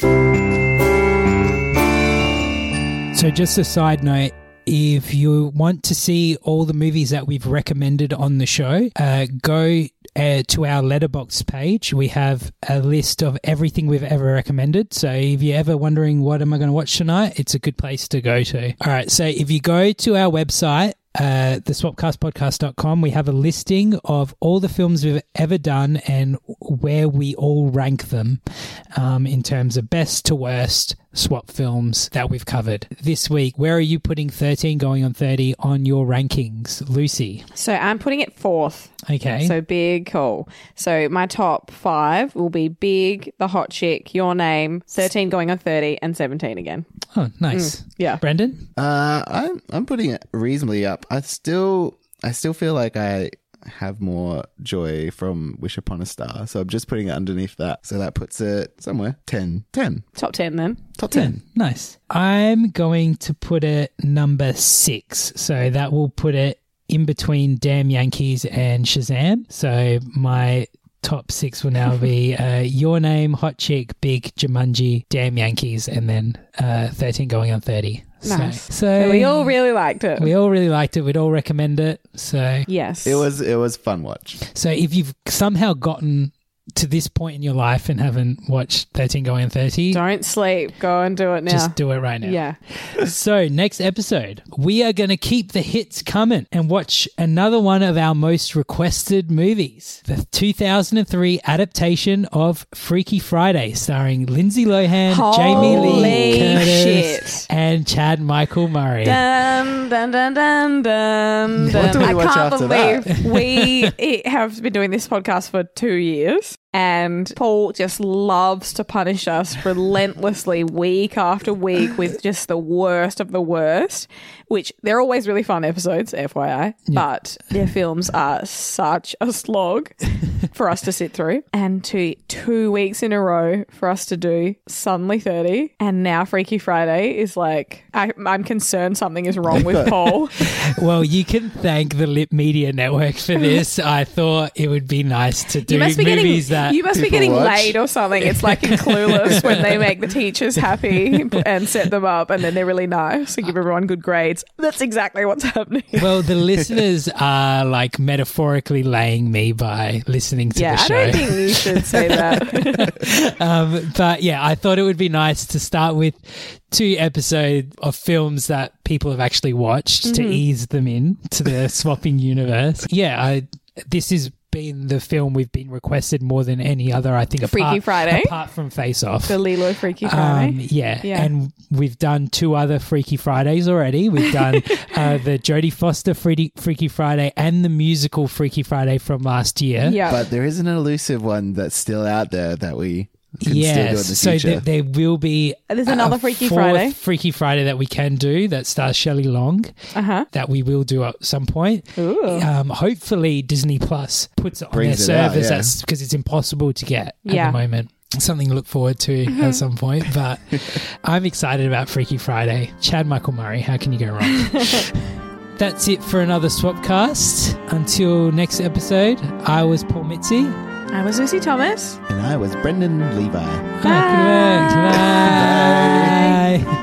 So just a side note, if you want to see all the movies that we've recommended on the show, uh, go uh, to our Letterboxd page. We have a list of everything we've ever recommended. So if you're ever wondering what am I going to watch tonight, it's a good place to go to. All right, so if you go to our website, uh, the swapcast podcast dot com, we have a listing of all the films we've ever done and where we all rank them um, in terms of best to worst swap films that we've covered. This week, where are you putting thirteen going on thirty on your rankings, Lucy? So I'm putting it fourth. Okay. So Big, cool. So my top five will be Big, The Hot Chick, Your Name, thirteen going on thirty, and seventeen again. Oh, nice. Mm, yeah. Brendan? Uh, I'm I'm putting it reasonably up. I still I still feel like I have more joy from Wish Upon a Star, so I'm just putting it underneath that. So that puts it somewhere ten, ten, Top ten then. top ten. Nice. I'm going to put it number six. So that will put it in between Damn Yankees and Shazam. So my top six will now be uh, Your Name, Hot Chick, Big, Jumanji, Damn Yankees, and then uh, thirteen going on thirty. Nice. So, so So we all really liked it. we all really liked it. We'd all recommend it. So yes. It was it was fun watch. so if you've somehow gotten to this point in your life and haven't watched thirteen going on thirty, Don't sleep. Go and do it now. just do it right now. Yeah. So, next episode, we are going to keep the hits coming and watch another one of our most requested movies, the two thousand three adaptation of Freaky Friday, starring Lindsay Lohan, Jamie Lee Holy Curtis, shit. and Chad Michael Murray. Dun, dun, dun, dun, dun, What dun. do we I watch can't after believe that? we it- have been doing this podcast for two years. And Paul just loves to punish us relentlessly week after week with just the worst of the worst, which they're always really fun episodes, F Y I, but their films are such a slog for us to sit through. And to two weeks in a row for us to do Suddenly thirty and now Freaky Friday is like, I, I'm concerned something is wrong with Paul. Well, you can thank the Lip Media Network for this. I thought it would be nice to do You must be movies getting that... you must be people getting watch. laid or something. It's like in Clueless when they make the teachers happy and set them up, and then they're really nice and give everyone good grades. That's exactly what's happening. Well, the listeners are like metaphorically laying me by listening to Yeah, the I show. don't think you should say that. um, but yeah, I thought it would be nice to start with two episodes of films that people have actually watched to Mm-hmm. ease them in to the swapping universe. Yeah, I, this has been the film we've been requested more than any other, I think, Freaky apart, Friday? apart from Face Off. The Lilo Freaky Friday. Um, yeah. Yeah. And we've done two other Freaky Fridays already. We've done uh, the Jodie Foster Freaky, Freaky Friday and the musical Freaky Friday from last year. yeah. But there is an elusive one that's still out there that we can still do in Yes, the so future. there, there will be There's a another Freaky fourth Friday. Freaky Friday that we can do that stars Shelley Long Uh-huh. that we will do at some point. Ooh. Um, hopefully Disney Plus puts it on Brings their it out, service yeah. that's because it's impossible to get Yeah. at the moment. something to look forward to at some point. But I'm excited about Freaky Friday. Chad Michael Murray, how can you go wrong? That's it for another Swapcast. Until next episode, I was Paul Mitzi. I was Lucy Thomas. And I was Brendan Levi. Bye. Bye. Bye.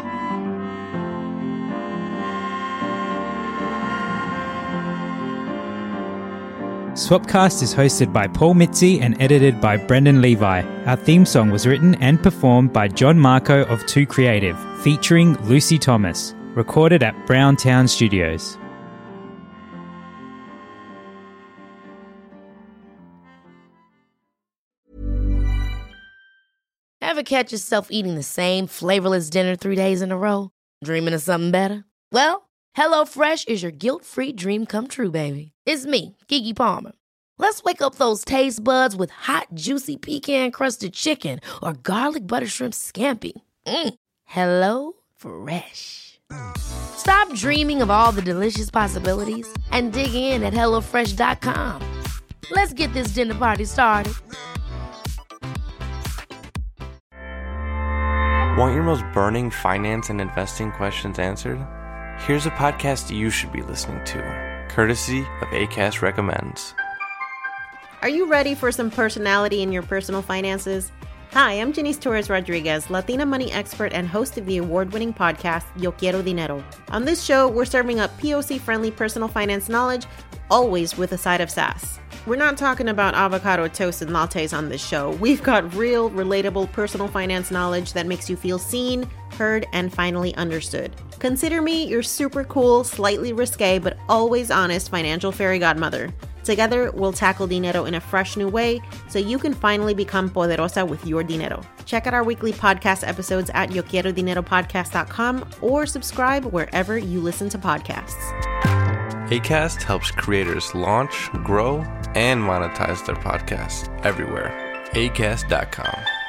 Swapcast is hosted by Paul Mitzi and edited by Brendan Levi. Our theme song was written and performed by John Marco of Two Creative, featuring Lucy Thomas. Recorded at Browntown Studios. Ever catch yourself eating the same flavorless dinner three days in a row? Dreaming of something better? Well, HelloFresh is your guilt-free dream come true, baby. It's me, Keke Palmer. Let's wake up those taste buds with hot, juicy pecan-crusted chicken or garlic butter shrimp scampi. Mm. Hello Fresh. Stop dreaming of all the delicious possibilities and dig in at hello fresh dot com. Let's get this dinner party started. Want your most burning finance and investing questions answered? Here's a podcast you should be listening to, courtesy of Acast Recommends. Are you ready for some personality in your personal finances? Hi, I'm Janice Torres Rodriguez, Latina money expert and host of the award-winning podcast, Yo Quiero Dinero. On this show, we're serving up P O C-friendly personal finance knowledge, always with a side of sass. We're not talking about avocado toast and lattes on this show. We've got real, relatable personal finance knowledge that makes you feel seen, heard, and finally understood. Consider me your super cool, slightly risque, but always honest financial fairy godmother. Together, we'll tackle dinero in a fresh new way so you can finally become poderosa with your dinero. Check out our weekly podcast episodes at yo quiero dinero podcast dot com or subscribe wherever you listen to podcasts. Acast helps creators launch, grow, and monetize their podcasts everywhere. acast dot com.